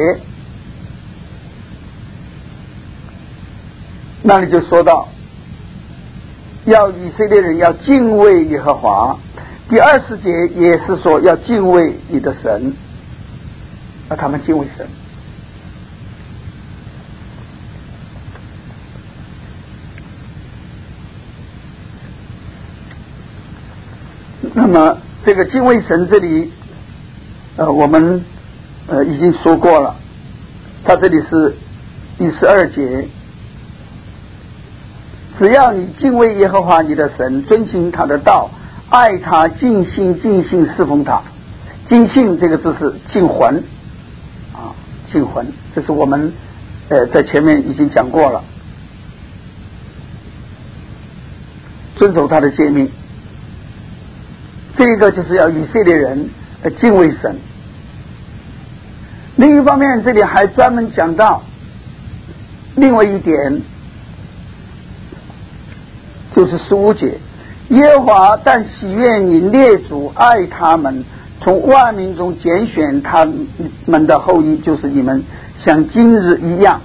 A: 那里就说到要以色列人要敬畏耶和华。第二十节也是说要敬畏你的神，让他们敬畏神。那么这个敬畏神这里呃我们呃已经说过了，他这里是第十二节，只要你敬畏耶和华你的神，遵行他的道，爱他，尽心尽性侍奉他。尽性这个字是尽魂啊，尽魂，这是我们呃在前面已经讲过了，遵守他的诫命。这个就是要以色列人呃敬畏神。另一方面，这里还专门讲到另外一点，就是十五节，耶和华但喜悦你列祖爱他们，从万民中拣选他们的后裔，就是你们，像今日一样。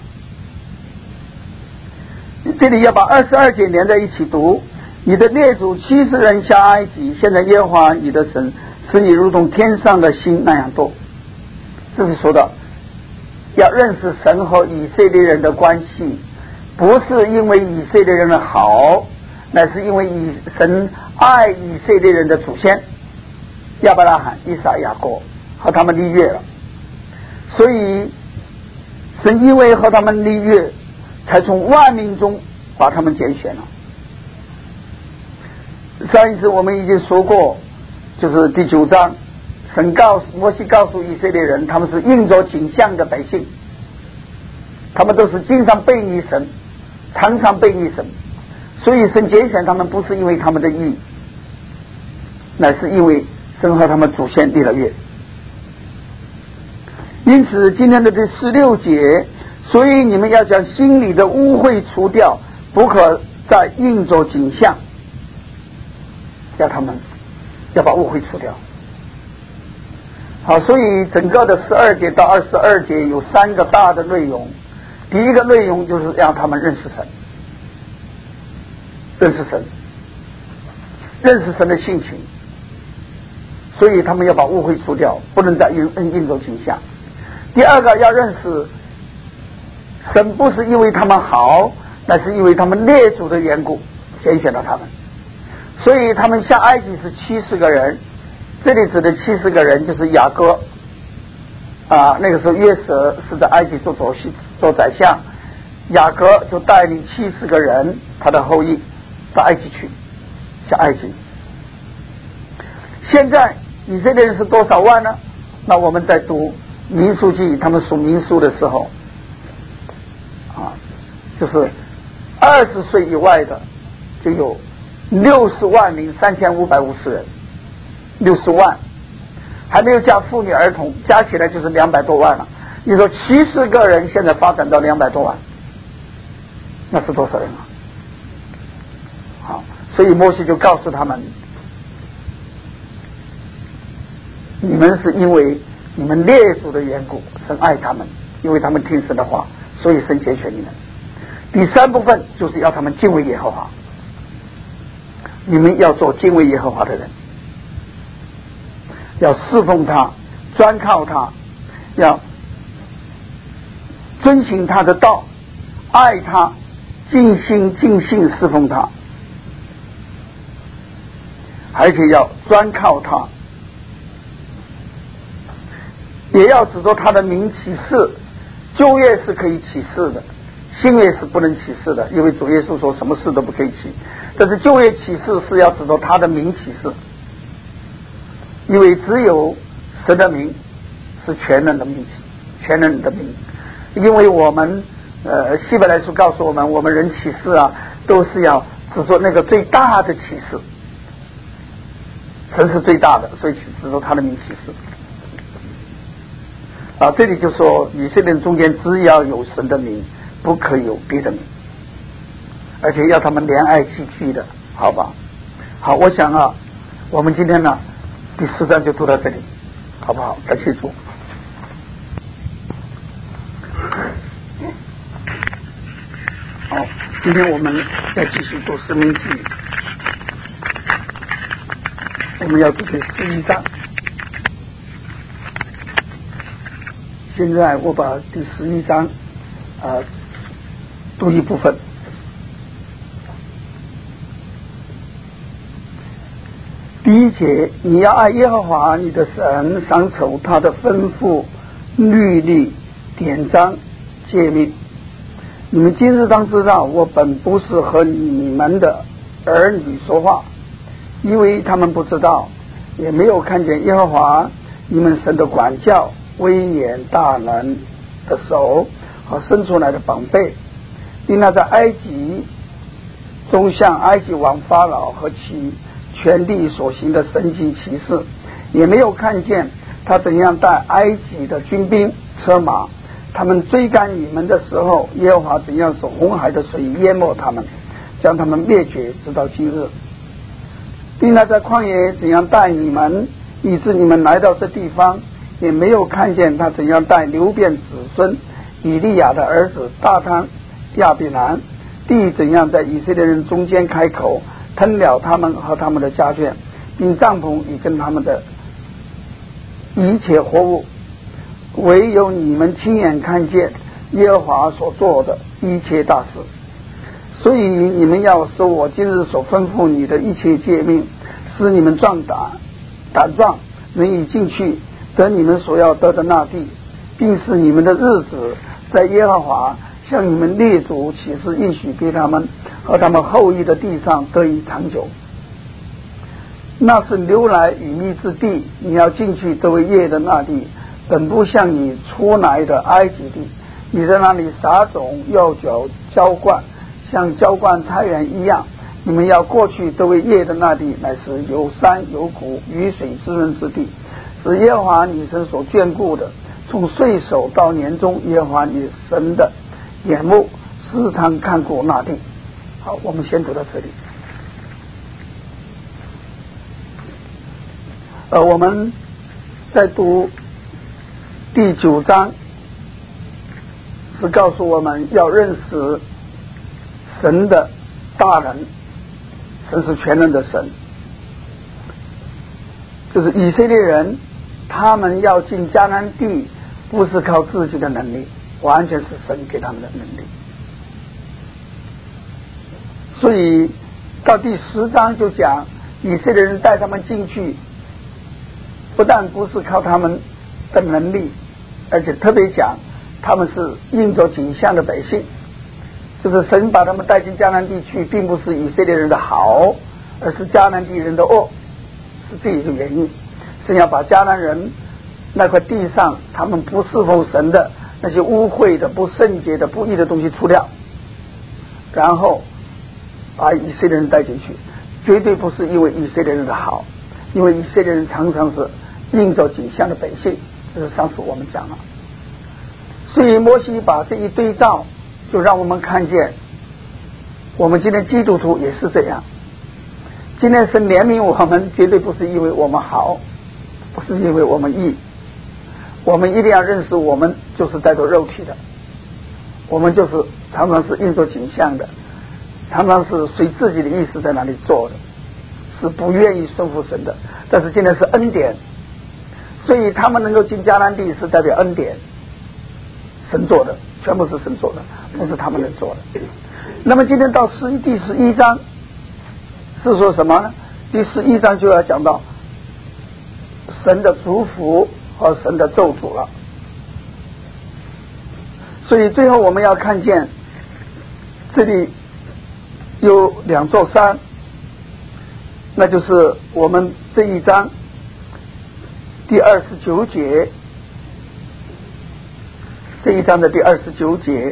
A: 这里要把二十二节连在一起读。你的列祖七十人下埃及，现在耶和华你的神使你如同天上的星那样多。这是说的要认识神和以色列人的关系，不是因为以色列人的好，乃是因为以神爱以色列人的祖先亚伯拉罕、以撒、雅各，和他们立约了。所以神因为和他们立约，才从万民中把他们拣选了。上一次我们已经说过，就是第九章，神告诉摩西告诉以色列人，他们是应着景象的百姓，他们都是经常背逆神，常常背逆神，所以神拣选他们不是因为他们的义，乃是因为神和他们祖先立了约。因此今天的第十六节，所以你们要将心里的污秽除掉，不可再应着景象，要他们要把污秽除掉。好，所以整个的十二节到二十二节有三个大的内容。第一个内容就是让他们认识神，认识神，认识神的性情，所以他们要把污秽除掉，不能再应应着景象。第二个要认识神，不是因为他们好，那是因为他们列祖的缘故拣选了他们。所以他们下埃及是七十个人，这里指的七十个人就是雅各啊，那个时候约瑟是在埃及做主席做宰相，雅各就带领七十个人他的后裔到埃及去下埃及。现在以色列人是多少万呢？那我们在读民数记，他们数民数的时候啊，就是二十岁以外的就有六十万名三千五百五十人，六十万，还没有加妇女儿童，加起来就是两百多万了。你说七十个人现在发展到两百多万，那是多少人啊？好，所以摩西就告诉他们，你们是因为你们列祖的缘故，神爱他们，因为他们听神的话，所以神拣选你们。第三部分就是要他们敬畏耶和华，你们要做敬畏耶和华的人，要侍奉他，专靠他，要遵行他的道，爱他，尽心尽性侍奉他，而且要专靠他， 也要指着他的名起誓。旧约是可以起誓的，新约是不能起誓的，因为主耶稣说什么事都不可以起。但是旧约起誓是要指着他的名起誓，因为只有神的名是全能的名气，全能的名。因为我们呃希伯来书告诉我们，我们人起誓啊，都是要指着那个最大的起誓，神是最大的，所以指着他的名起誓。啊，这里就说以色列人中间只要有神的名，不可以有别的名，而且要他们怜爱寄居的，好吧？好，我想啊，我们今天呢第四章就读到这里，好不好？感谢主。好，今天我们要继续读申命记，我们要读第十一章。现在我把第十一章啊、呃、读一部分。第一节，你要爱耶和华你的神，常守他的吩咐、律例、典章、诫命。你们今日当知道，我本不是和你们的儿女说话，因为他们不知道，也没有看见耶和华你们神的管教、威严大能的手和伸出来的膀臂，因他在埃及中向埃及王法老和其全地所行的神迹奇事，也没有看见他怎样带埃及的军兵车马，他们追赶你们的时候，耶和华怎样使红海的水淹没他们，将他们灭绝，直到今日。并他在旷野怎样带你们，以致你们来到这地方，也没有看见他怎样带流变子孙以利亚的儿子大汤亚比兰，地怎样在以色列人中间开口，吞了他们和他们的家眷，并帐篷与跟他们的一切活物。唯有你们亲眼看见耶和华所做的一切大事，所以你们要守我今日所吩咐你的一切诫命，使你们壮胆胆壮，能以进去得你们所要得的那地，并使你们的日子在耶和华向你们列祖起誓应许给他们和他们后裔的地上得以长久。那是流来与蜜之地，你要进去得为业的那地，本不像你出来的埃及地，你在那里撒种要浇浇灌，像浇灌菜园一样。你们要过去得为业的那地，乃是有山有谷雨水滋润之地，是耶和华你神所眷顾的。从岁首到年终，耶和华你神的眼目时常看顾那地。好，我们先读到这里。呃，我们在读第九章，是告诉我们要认识神的大能，神是全能的神。就是以色列人他们要进迦南地，不是靠自己的能力，完全是神给他们的能力。所以到第十章就讲以色列人带他们进去，不但不是靠他们的能力，而且特别讲他们是应着景象的百姓，就是神把他们带进迦南地去，并不是以色列人的好，而是迦南地人的恶，是这一个原因。神要把迦南人那块地上他们不侍奉神的那些污秽的、不圣洁的、不义的东西除掉，然后把以色列人带进去。绝对不是因为以色列人的好，因为以色列人常常是应着景象的百姓，这是上次我们讲了。所以摩西把这一对照，就让我们看见我们今天基督徒也是这样。今天神怜悯我们，绝对不是因为我们好，不是因为我们义，我们一定要认识我们就是带着肉体的，我们就是常常是应着景象的，常常是随自己的意思在那里做的，是不愿意顺服神的。但是今天是恩典，所以他们能够进迦南地是代表恩典，神做的，全部是神做的，不是他们能做的。那么今天到十一第十一章是说什么呢？第十一章就要讲到神的祝福和神的咒诅了。所以最后我们要看见这里有两座山，那就是我们这一章第二十九节，这一章的第二十九节，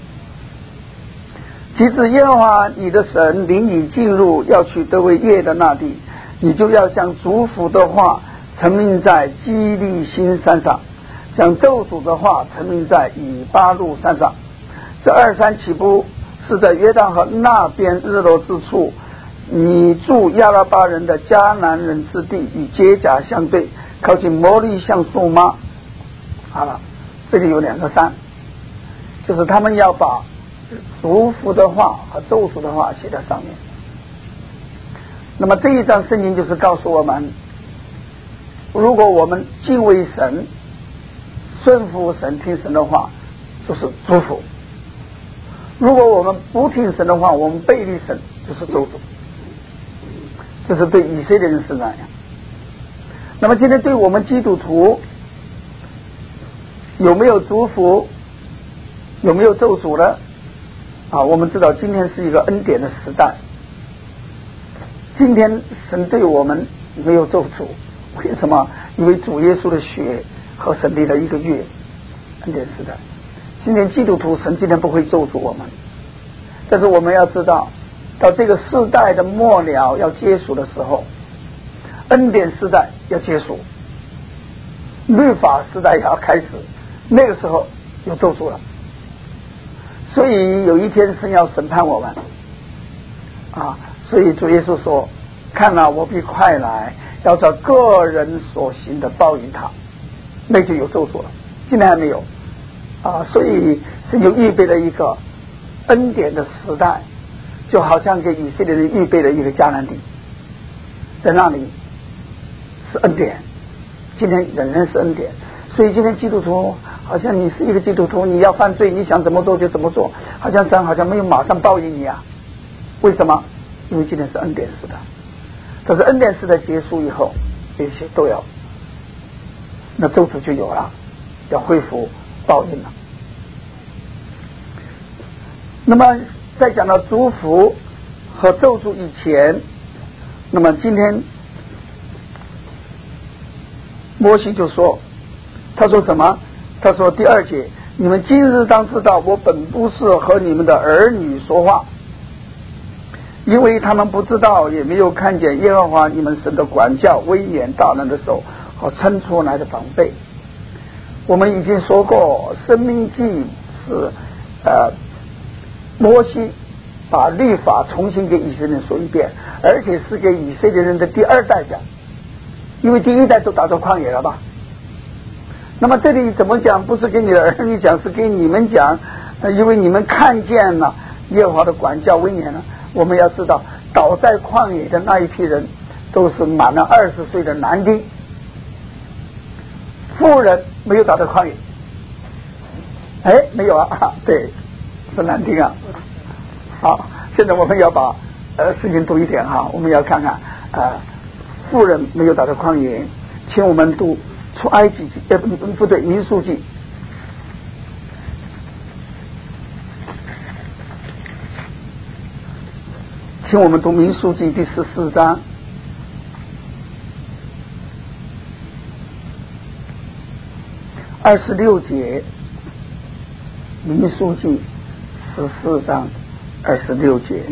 A: 即使耶和华你的神领你进入要去得为业的那地，你就要将祝福的话陈明在基利心山上，将咒诅的话陈明在以巴路山上。这二山岂不是在约旦河那边日落之处，你住亚拉巴人的迦南人之地，与结甲相对，靠近摩利橡树吗？好了，这里有两个山，就是他们要把祝福的话和咒诅的话写在上面。那么这一章圣经就是告诉我们，如果我们敬畏神，顺服神，听神的话，就是祝福；如果我们不听神的话，我们背离神，就是咒诅。这是对以色列人是那样。那么今天对我们基督徒有没有祝福，有没有咒诅呢？啊，我们知道今天是一个恩典的时代，今天神对我们没有咒诅。为什么？因为主耶稣的血和神立了一个约，恩典时代。今天基督徒神今天不会咒诅我们，但是我们要知道，到这个世代的末了要结束的时候，恩典时代要结束，律法时代也要开始，那个时候有咒诅了。所以有一天神要审判我们啊！所以主耶稣说：“看啊，我必快来，要照个人所行的报应他。”那就有咒诅了。今天还没有啊！所以神就预备了一个恩典的时代，就好像给以色列人预备了一个迦南地，在那里是恩典，今天仍然是恩典。所以今天基督徒好像你是一个基督徒，你要犯罪，你想怎么做就怎么做，好像神好像没有马上报应你啊。为什么？因为今天是恩典时代。可是恩典时代结束以后，这些都要，那咒诅就有了，要恢复报应了。那么在讲到祝福和咒诅以前，那么今天摩西就说，他说什么？他说第二节，你们今日当知道，我本不是和你们的儿女说话，因为他们不知道，也没有看见耶和华你们神的管教威严大能的手和伸出来的防备。我们已经说过，申命记是呃摩西把律法重新给以色列人说一遍，而且是给以色列人的第二代讲，因为第一代都打到旷野了吧。那么这里怎么讲？不是给你的儿女讲，是给你们讲，因为你们看见了耶和华的管教威严了。我们要知道，倒在旷野的那一批人都是满了二十岁的男丁，妇人没有倒在旷野。哎，没有啊，对，是男丁啊。好，现在我们要把呃事情读一点哈，我们要看看呃妇人没有倒在旷野，请我们读出埃及记，呃不不对，民数记。请我们读民数记第十四章二十六节，民数记十四章二十六节。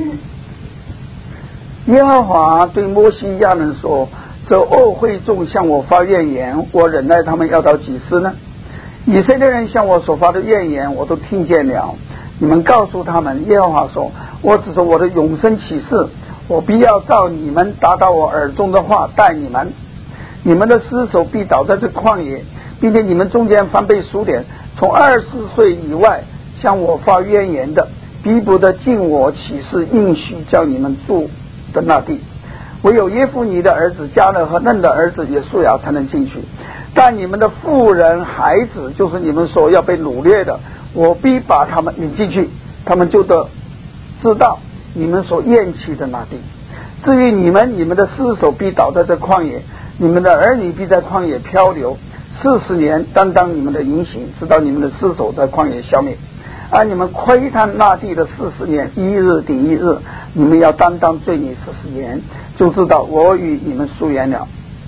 A: 耶和华对摩西亚人说：这恶会众向我发怨言，我忍耐他们要到几时呢？以色列人向我所发的怨言我都听见了，你们告诉他们，耶和华说：我指着我的永生启示，我必要照你们达到我耳中的话待你们，你们的尸首必倒在这旷野，并且你们中间凡被数点从二十岁以外向我发怨言的，必不得进我启示应许叫你们住的那地，唯有耶夫尼的儿子迦勒和嫩的儿子也书亚才能进去。但你们的妇人孩子，就是你们说要被掳掠的，我必把他们引进去，他们就得知道你们所厌弃的那地。至于你们，你们的尸首必倒在这旷野，你们的儿女必在旷野漂流， 四十年担当你们的淫行，直到你们的尸首在旷野消灭。而你们窥探那地的四十年，一日顶一日，你们要担当罪孽四十年，就知道我与你们疏远了。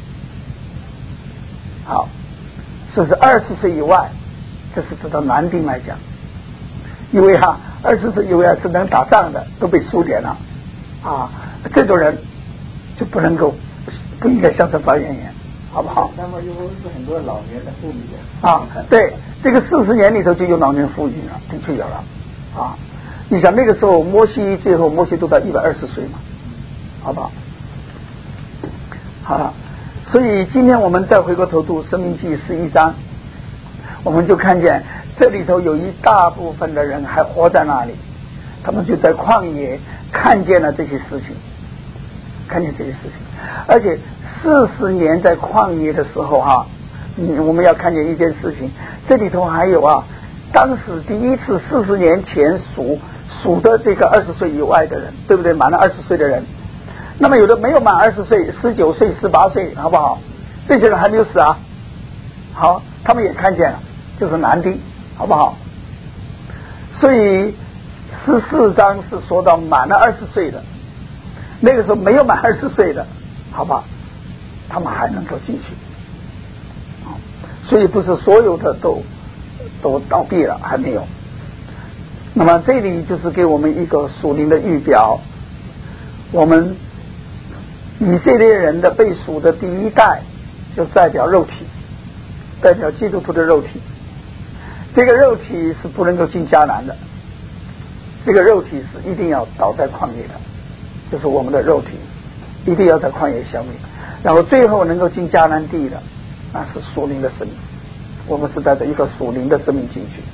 A: 好，这是二十岁以外，这是指到男丁来讲，因为哈、啊，二十岁以外是能打仗的，都被苏联了啊，这种人就不能够不应该向上发言言，好不好？
B: 那么又是很多老年的妇女
A: 啊，对，这个四十年里头就有老年妇女了，的确有了啊。你想那个时候摩西最后摩西都到一百二十岁嘛，好不好？好了，所以今天我们再回过头读申命记十一章，我们就看见这里头有一大部分的人还活在那里，他们就在旷野看见了这些事情，看见这些事情，而且四十年在旷野的时候哈、啊，嗯，我们要看见一件事情，这里头还有啊，当时第一次四十年前数数的这个二十岁以外的人，对不对？满了二十岁的人，那么有的没有满二十岁，十九岁、十八岁，好不好？这些人还没有死啊，好，他们也看见了，就是男的，好不好？所以十四章是说到满了二十岁的，那个时候没有满二十岁的，好吧，他们还能够进去，所以不是所有的都都倒闭了，还没有。那么这里就是给我们一个属灵的预表，我们以色列人的被数的第一代就代表肉体，代表基督徒的肉体，这个肉体是不能够进迦南的，这个肉体是一定要倒在旷野的，就是我们的肉体一定要在旷野消灭，然后最后能够进迦南地的，那是属灵的生命，我们是带着一个属灵的生命进去。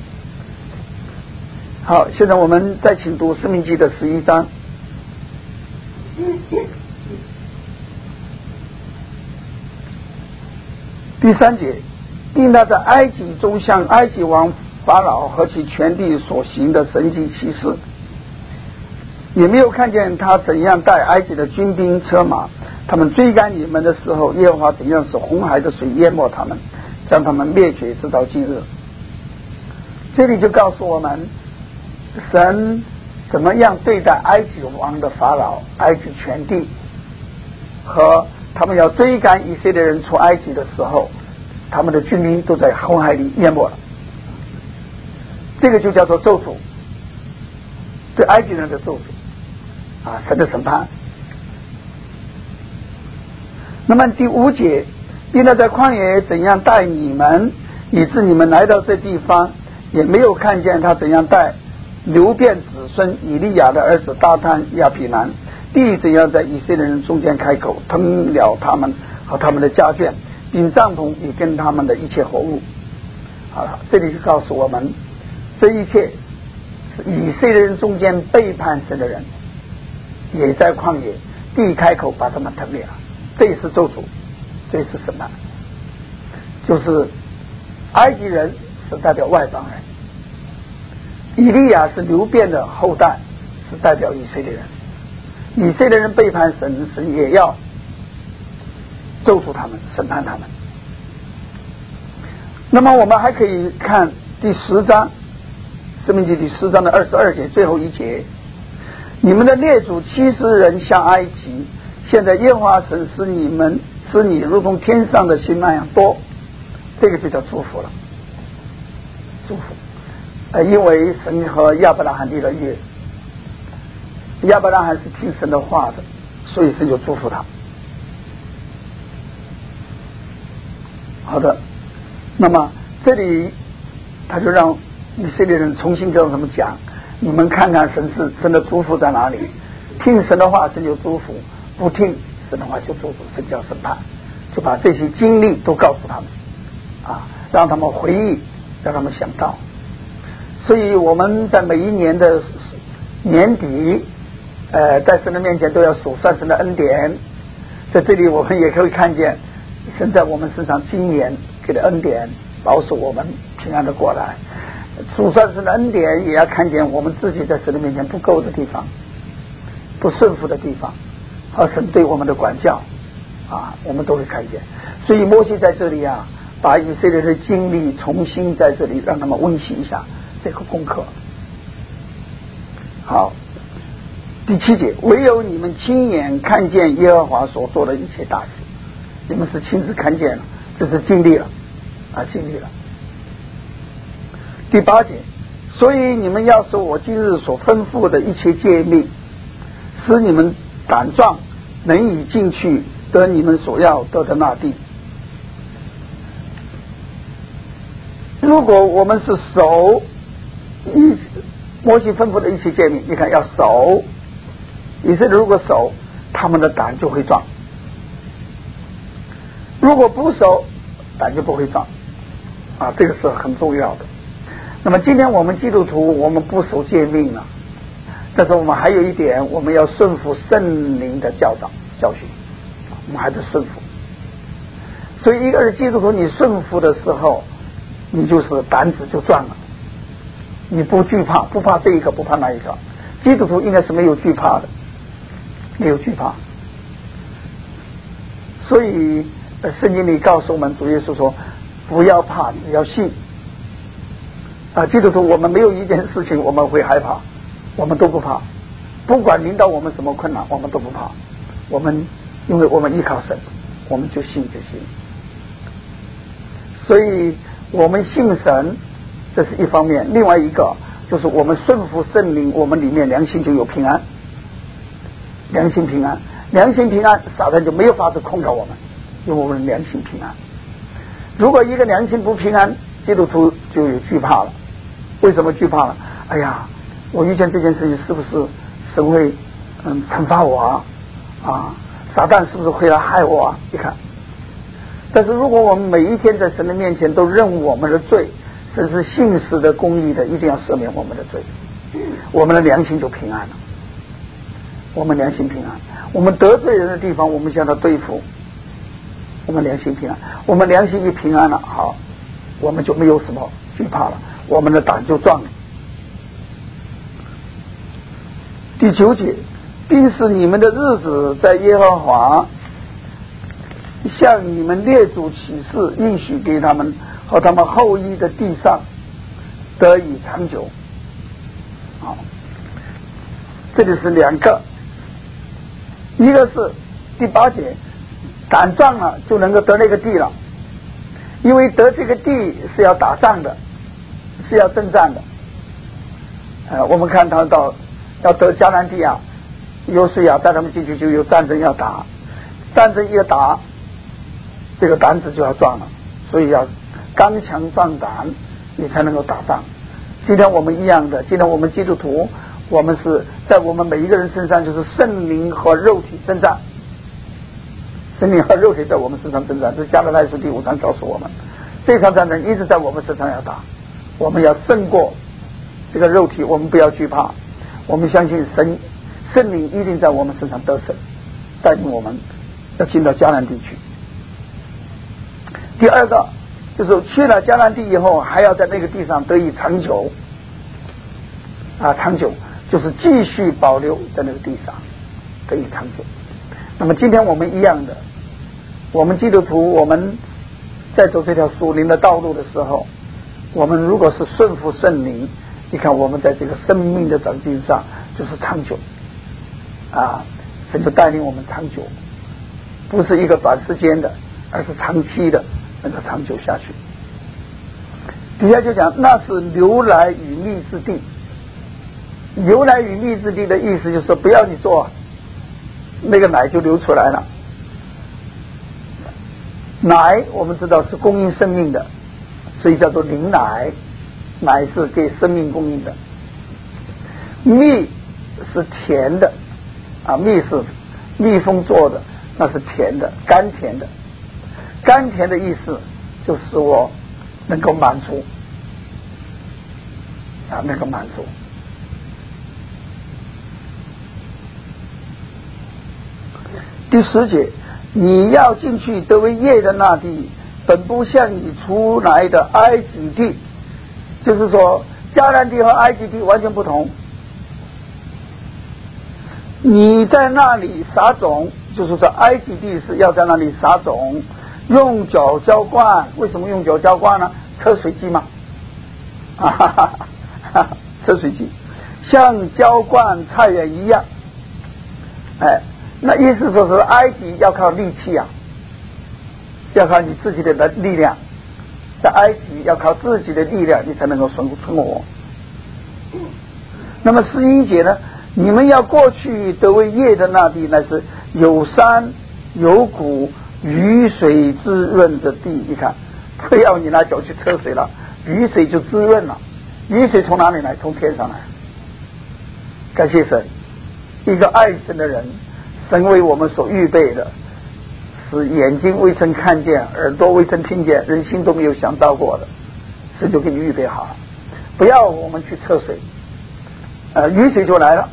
A: 好，现在我们再请读申命记的十一章。第三节，因他在埃及中向埃及王法老和其全地所行的神迹奇事，也没有看见他怎样带埃及的军兵车马，他们追赶你们的时候，耶和华怎样使红海的水淹没他们，将他们灭绝直到今日。这里就告诉我们神怎么样对待埃及王的法老、埃及全地，和他们要追赶以色列人出埃及的时候，他们的军兵都在红海里淹没了。这个就叫做咒诅，对埃及人的咒诅啊，神的审判。那么第五节，因他在旷野怎样带你们，以致你们来到这地方，也没有看见他怎样带流变子孙以利亚的儿子大探亚比南，地怎样在以色列人中间开口，吞了他们和他们的家眷，并帐篷也跟他们的一切活物。好了，这里就告诉我们，这一切是以色列人中间背叛神的人，也在旷野地开口把他们吞灭了。这是咒诅，这是审判。就是埃及人是代表外邦人，以利亚是流变的后代，是代表以色列人。以色列人背叛神，神也要咒诅他们，审判他们。那么我们还可以看第十章，申命记第十章的二十二节最后一节，你们的列祖七十人下埃及，现在耶和华神使你们使你如同天上的星那样多，这个就叫祝福了，祝福。呃，因为神和亚伯拉罕立了约，亚伯拉罕是听神的话的，所以神就祝福他。好的，那么这里他就让以色列人重新跟他们讲，你们看看神是神的祝福在哪里，听神的话神就祝福，不听神的话就祝福，神叫审判，就把这些经历都告诉他们啊，让他们回忆，让他们想到。所以我们在每一年的年底呃，在神的面前都要数算神的恩典，在这里我们也可以看见神在我们身上今年给的恩典，保守我们平安的过来。数算神的恩典，也要看见我们自己在神的面前不够的地方，不顺服的地方，和神对我们的管教啊，我们都会看见。所以摩西在这里啊， 把以色列的经历重新在这里让他们温习一下这个功课。好，第七节，唯有你们亲眼看见耶和华所做的一切大事，你们是亲自看见了，这是经历了啊，经历了。第八节，所以你们要守我今日所吩咐的一切诫命，使你们胆壮，能以进去得你们所要得的那地。如果我们是守一摩西吩咐的一切诫命，你看要守，以色列如果守，他们的胆就会壮；如果不守，胆就不会壮啊，这个是很重要的。那么今天我们基督徒，我们不守诫命了，但是我们还有一点，我们要顺服圣灵的教导教训，我们还是顺服。所以一个人基督徒，你顺服的时候，你就是胆子就壮了，你不惧怕，不怕这一个，不怕那一个。基督徒应该是没有惧怕的，没有惧怕。所以圣经里告诉我们，主耶稣说不要怕，只要信啊。基督徒我们没有一件事情我们会害怕，我们都不怕，不管临到我们什么困难我们都不怕，我们因为我们依靠神，我们就信就行。所以我们信神，这是一方面，另外一个就是我们顺服圣灵，我们里面良心就有平安，良心平安，良心平安，撒旦就没有法子控告我们，因为我们良心平安。如果一个良心不平安，基督徒就有惧怕了。为什么惧怕了？哎呀，我遇见这件事情是不是神会嗯惩罚我啊？啊，撒旦是不是会来害我啊？你看。但是如果我们每一天在神的面前都认我们的罪，神是信实的公义的，一定要赦免我们的罪，我们的良心就平安了，我们良心平安。我们得罪人的地方我们向他对付，我们良心平安。我们良心一平安了，好，我们就没有什么惧怕了，我们的胆就壮了。第九节，并使你们的日子在耶和华向你们列祖起誓应许给他们和他们后裔的地上得以长久。好，这里是两个，一个是第八节，胆壮了就能够得那个地了，因为得这个地是要打仗的，是要征战的。呃，我们看到到要得迦南地啊，约书亚带他们进去就有战争要打，战争一打，这个胆子就要壮了，所以要刚强壮胆，你才能够打仗。今天我们一样的，今天我们基督徒，我们是在我们每一个人身上就是圣灵和肉体征战，圣灵和肉体在我们身上征战，这加拉太书第五章告诉我们，这场战争一直在我们身上要打，我们要胜过这个肉体，我们不要惧怕，我们相信神圣灵一定在我们身上得胜，带领我们要进到迦南地区。第二个就是去了迦南地以后，还要在那个地上得以长久啊，长久就是继续保留在那个地上得以长久。那么今天我们一样的，我们基督徒，我们在走这条属灵的道路的时候，我们如果是顺服圣灵，你看我们在这个生命的长进上就是长久啊，神就带领我们长久，不是一个短时间的，而是长期的能够长久下去。底下就讲那是流奶与蜜之地，流奶与蜜之地的意思就是不要你做，那个奶就流出来了。奶我们知道是供应生命的，所以叫做灵奶，奶是给生命供应的。蜜是甜的啊，蜜是蜜蜂做的，那是甜的，甘甜的。甘甜的意思就使我能够满足啊，能够满足。第十节，你要进去得为业的那地，本不像你出来的埃及地，就是说迦南地和埃及地完全不同。你在那里撒种，就是说埃及地是要在那里撒种， 用脚浇灌，为什么用脚浇灌呢？测水机嘛，啊哈哈哈，测水机像浇灌菜园一样。哎，那意思说是埃及要靠力气啊，要靠你自己的力量，在埃及要靠自己的力量，你才能够存存活。那么十一节呢？你们要过去得为业的那地，那是有山有谷，雨水滋润的地。你看，不要你拿脚去测水了，雨水就滋润了。雨水从哪里来？从天上来。感谢神，一个爱神的人，神为我们所预备的，是眼睛未曾看见，耳朵未曾听见，人心都没有想到过的，神就给你预备好了。不要我们去测水，呃，雨水就来了。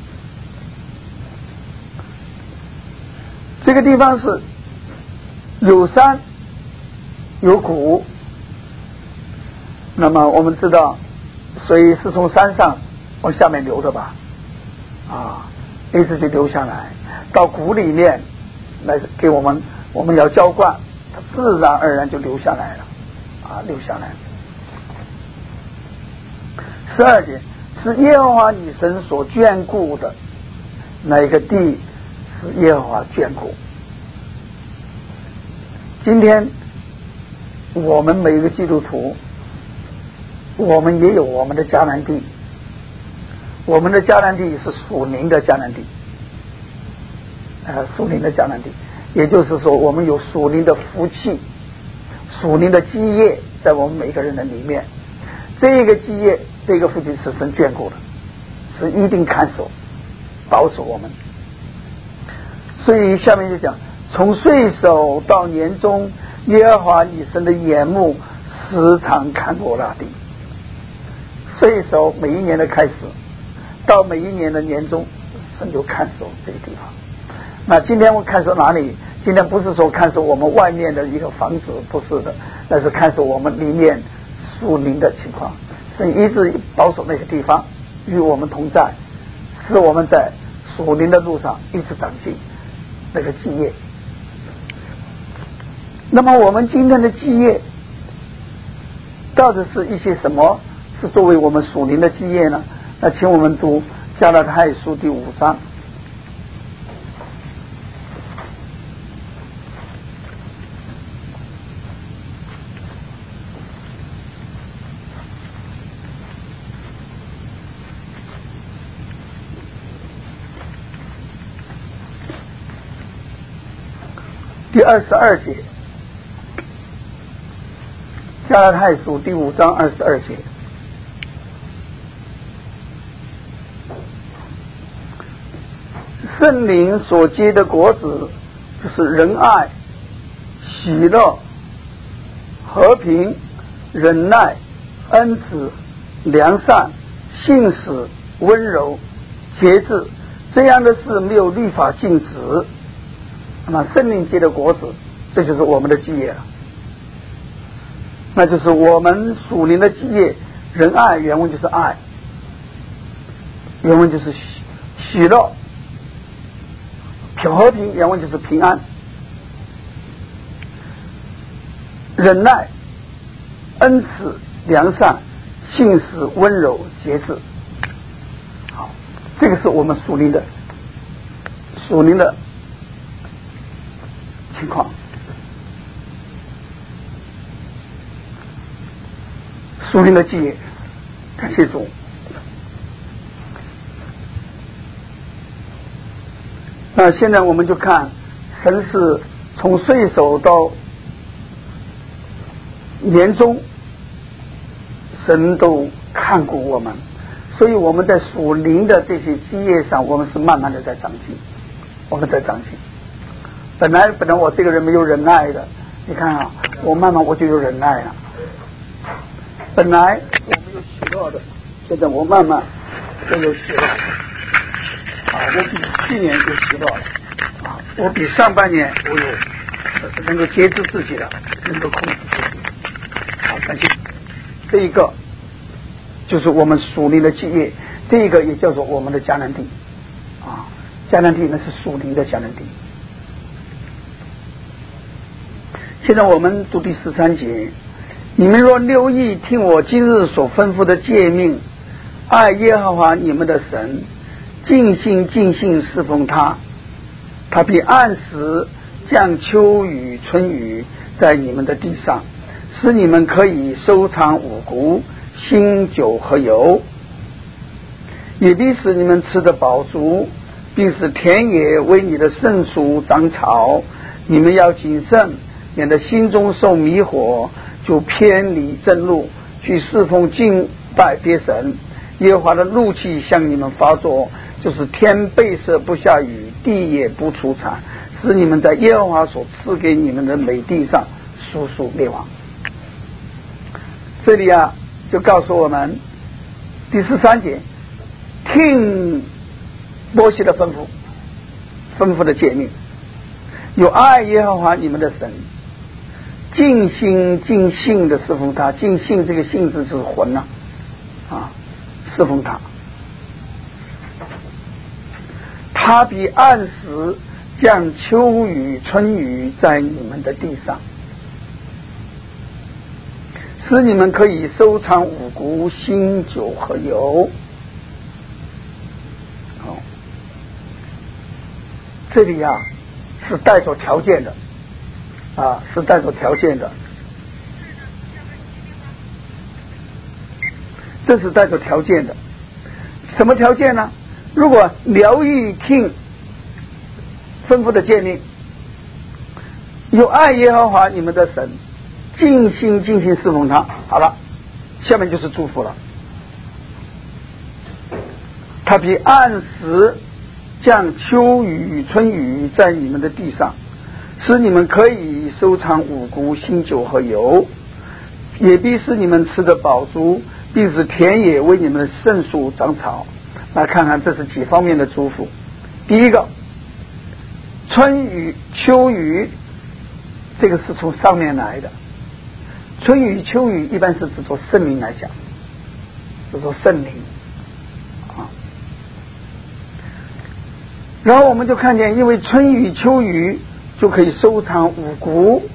A: 这个地方是有山有谷，那么我们知道水是从山上往下面流的吧，啊，一直就流下来到谷里面来给我们，我们要浇灌，它自然而然就流下来了，啊，流下来。十二节是耶和华你神所眷顾的，那一个地是耶和华眷顾。今天我们每一个基督徒，我们也有我们的迦南地，我们的迦南地是属灵的迦南地，呃，属灵的迦南地，也就是说我们有属灵的福气，属灵的基业在我们每个人的里面。这一个基业，这个福气是神眷顾的，是一定看守保守我们。所以下面就讲，从岁首到年终，耶和华你神的眼目时常看过那地。岁首每一年的开始，到每一年的年终，神就看守这个地方。那今天我看守哪里？今天不是说看守我们外面的一个房子，不是的，那是看守我们里面属灵的情况。神一直保守那个地方，与我们同在，使我们在属灵的路上一直长进那个基业。那么我们今天的基业到底是一些什么？是作为我们属灵的基业呢？那请我们读加拉太书第五章。第二十二节，加拉太书第五章二十二节，圣灵所结的果子，就是仁爱、喜乐、和平、忍耐、恩慈、良善、信实、温柔、节制，这样的事没有律法禁止。那么圣灵结的果子，这就是我们的基业了。那就是我们属灵的基业。仁爱原文就是爱，原文就是喜喜乐；和平原文就是平安；忍耐、恩慈、良善、信实、温柔、节制。好，这个是我们属灵的属灵的情况。属灵的基业，感谢主。那现在我们就看神是从岁首到年终，神都看顾我们，所以我们在属灵的这些基业上，我们是慢慢的在长进，我们在长进。本来本来我这个人没有忍耐的，你看啊，我慢慢我就有忍耐了。本来我没有喜乐的，现在我慢慢就有喜乐啊！我比去年有喜乐了啊！我比上半年我有能够节制自己了，能够控制自己。好，感谢。这一个就是我们属灵的基业，这一个也叫做我们的迦南地啊！迦南地那是属灵的迦南地。 现在我们读第十三节，你们若留意听我今日所吩咐的诫命，爱耶和华你们的神，尽心尽性侍奉他，他必按时降秋雨春雨在你们的地上，使你们可以收藏五谷、新酒和油，也必使你们吃得饱足，并使田野为你的圣属长草。你们要谨慎，免得心中受迷惑，就偏离正路，去侍奉敬拜别神。耶和华的怒气向你们发作，就是天背色不下雨，地也不出产，使你们在耶和华所赐给你们的美地上速速灭亡。这里啊，就告诉我们第十三节，听摩西的吩咐，吩咐的诫命，有爱耶和华你们的神，尽心尽性的侍奉他。尽性这个性字是魂啊，啊，侍奉他。他必按时降秋雨春雨在你们的地上，使你们可以收藏五谷、新酒和油。好，这里啊是带着条件的啊，是带着条件的，这是带着条件的。什么条件呢？如果留意听吩咐的诫命，有爱耶和华你们的神，尽心尽心侍奉他。好了，下面就是祝福了。他必按时降秋雨春雨在你们的地上，使你们可以收藏五谷、新酒和油，也必使你们吃得饱足，并使田野为你们的圣属长草。来看看这是几方面的祝福。第一个，春雨秋雨，这个是从上面来的。春雨秋雨一般是指做圣灵来讲，指做圣灵啊。然后我们就看见，因为春雨秋雨就可以收藏五谷，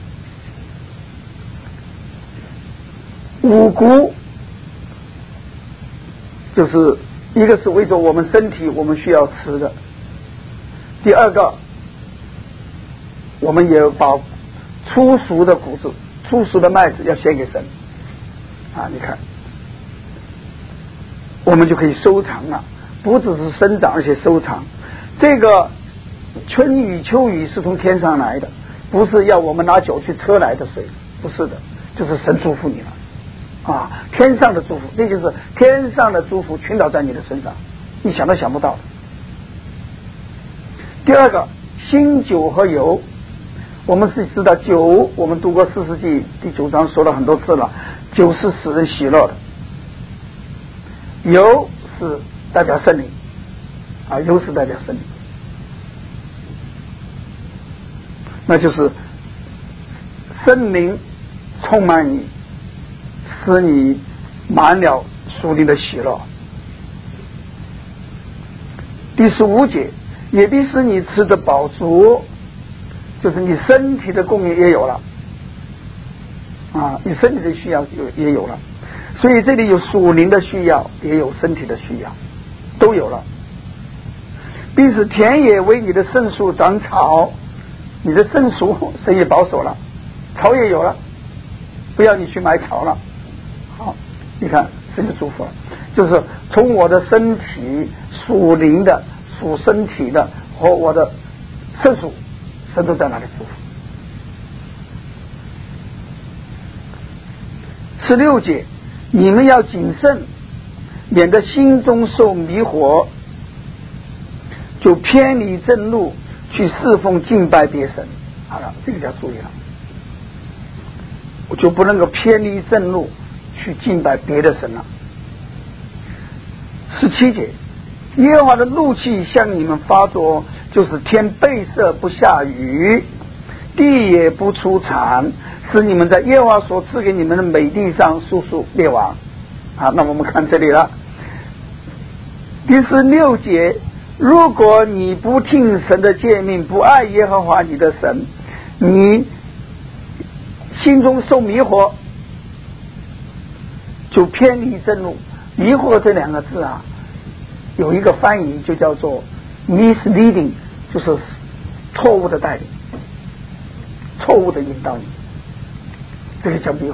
A: 五谷就是一个是为着我们身体我们需要吃的，第二个我们也把粗熟的谷子、粗熟的麦子要献给神啊！你看，我们就可以收藏了，不只是生长，而且收藏。这个春雨秋雨是从天上来的，不是要我们拿酒去车来的水，不是的，就是神祝福你了啊！天上的祝福，这就是天上的祝福倾倒在你的身上，你想都想不到的。第二个，新酒和油，我们是知道酒，我们读过四世纪第九章说了很多次了，酒是使人喜乐的，油是代表圣灵啊，油是代表圣灵，那就是圣灵充满你，使你满了属灵的喜乐。第十五节，也必使你吃得饱足，就是你身体的供应也有了啊，你身体的需要也有了，所以这里有属灵的需要，也有身体的需要，都有了。并使田野为你的圣树长草，你的圣树神也保守了，草也有了，不要你去买草了。好，你看这就祝福了，就是从我的身体属灵的、属身体的和我的圣树，神都在那里祝福。十六节，你们要谨慎，免得心中受迷惑，就偏离正路，去侍奉敬拜别神。好了，这个要注意了，我就不能够偏离正路去敬拜别的神了。十七节，耶和华的怒气向你们发作，就是天背色不下雨，地也不出产，使你们在耶和华所赐给你们的美地上速速灭亡。好，那我们看这里了。第十六节，如果你不听神的诫命，不爱耶和华你的神，你心中受迷惑，就偏离正路。迷惑这两个字啊，有一个翻译就叫做 misleading， 就是错误的带领，错误的引导你，这个叫迷惑。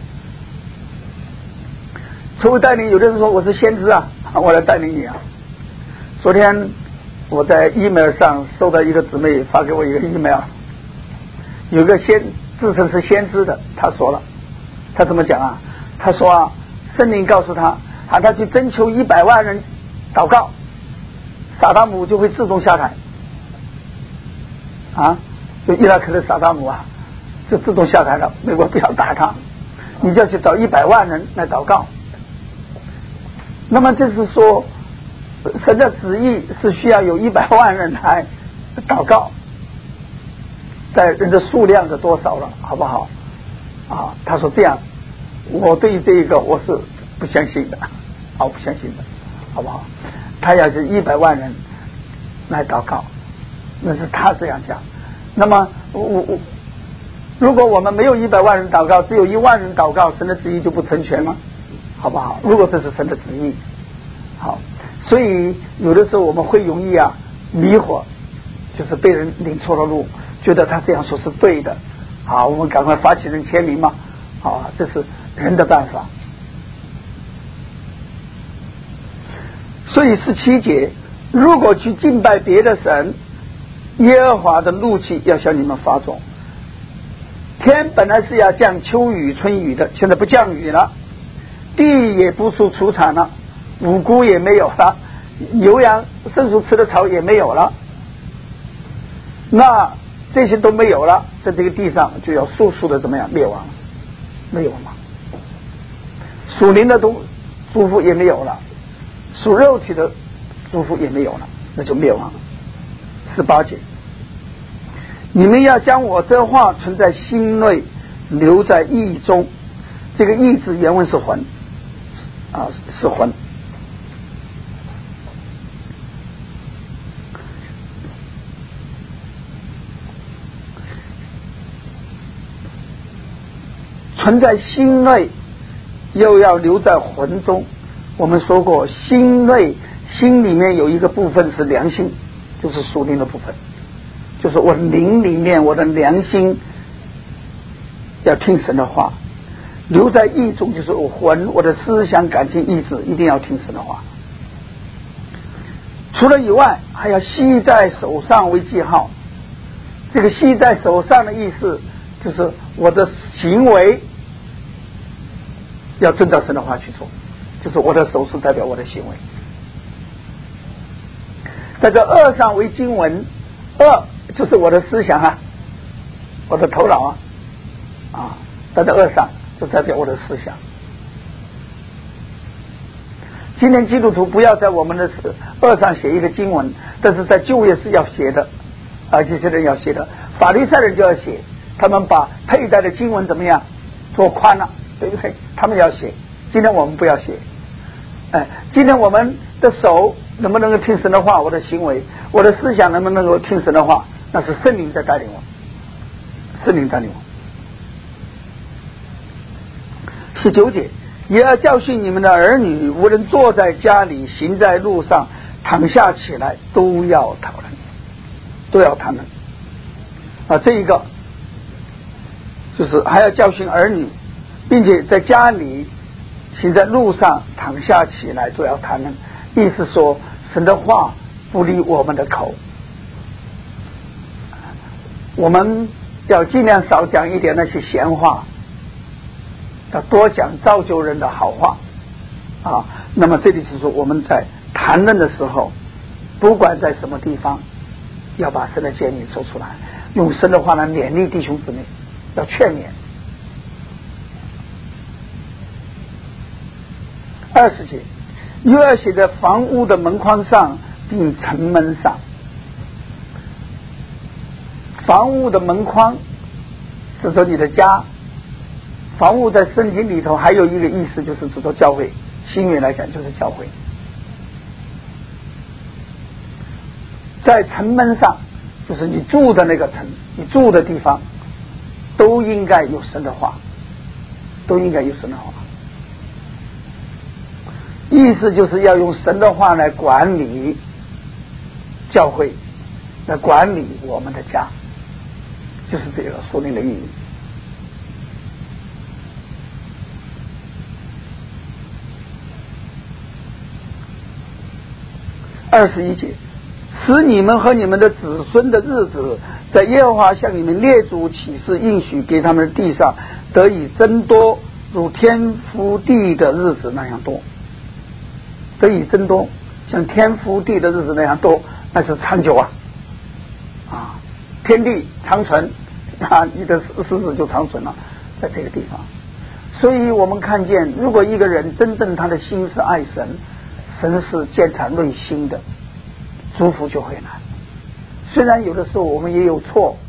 A: 错误带领，有的人说我是先知啊，我来带领你啊。昨天我在 email 上收到一个姊妹发给我一个 email， 有个先自称是先知的，他说了，他怎么讲啊？他说啊，圣灵告诉他，喊他去征求一百万人祷告，萨达姆就会自动下台啊，就伊拉克的萨达姆啊，就自动下台了，美国不要打他，你就要去找一百万人来祷告。那么这是说，神的旨意是需要有一百万人来祷告，在人的数量是多少了，好不好？啊，他说这样，我对这个我是不相信的，我不相信的，好不好？他要是一百万人来祷告，那是他这样讲。那么我我如果我们没有一百万人祷告，只有一万人祷告，神的旨意就不成全吗？好不好？如果这是神的旨意，好，所以有的时候我们会容易啊迷惑，就是被人领错了路，觉得他这样说是对的，好，我们赶快发起人签名嘛，好，这是人的办法。所以十七节，如果去敬拜别的神，耶和华的怒气要向你们发作。天本来是要降秋雨春雨的，现在不降雨了，地也不出出产了，五谷也没有了，牛羊牲畜吃的草也没有了，那这些都没有了，在这个地上就要速速的怎么样灭亡了，没有吗？属灵的都祝福也没有了，属肉体的祝福也没有了，那就灭亡了。十八节，你们要将我这话存在心内，留在意中。这个意字原文是魂啊，是魂。存在心内，又要留在魂中。我们说过，心内心里面有一个部分是良心，就是属灵的部分，就是我灵里面我的良心要听神的话。留在意中就是我魂，我的思想感情意志一定要听神的话。除了以外，还要系在手上为记号。这个系在手上的意思就是我的行为要遵照神的话去做，就是我的手是代表我的行为。在这二上为经文，二就是我的思想啊，我的头脑啊，啊，在这二上就代表我的思想。今天基督徒不要在我们的二上写一个经文，但是在旧约是要写的，而且这人要写的，法利赛人就要写，他们把佩戴的经文怎么样做宽了，对不对？他们要写，今天我们不要写。哎，今天我们的手能不能够听神的话，我的行为，我的思想能不能够听神的话，那是圣灵在带领我，圣灵带领我。十九节，也要教训你们的儿女，无论坐在家里，行在路上，躺下起来，都要讨论，都要谈论啊。这一个就是还要教训儿女，并且在家里行在路上，躺下起来，都要谈论。意思说，神的话不离我们的口，我们要尽量少讲一点那些闲话，要多讲造就人的好话啊。那么这里是说我们在谈论的时候，不管在什么地方，要把神的建议说出来，用神的话来勉励弟兄姊妹，要劝勉。二十节，又要写在房屋的门框上，并城门上。房屋的门框是说你的家，房屋在圣经里头还有一个意思，就是指到教会，新约来讲就是教会。在城门上，就是你住的那个城，你住的地方都应该有神的话，都应该有神的话。意思就是要用神的话来管理教会，来管理我们的家，就是这个说明的意义。二十一节，使你们和你们的子孙的日子，在耶和华向你们列祖起誓应许给他们的地上，得以增多，如天覆地的日子那样多。得以增多，像天覆地的日子那样多，那是长久啊！啊，天地长存啊，你的日子就长存了，在这个地方。所以我们看见，如果一个人真正他的心是爱神，神是鉴察内心的，祝福就会来。虽然有的时候我们也有错，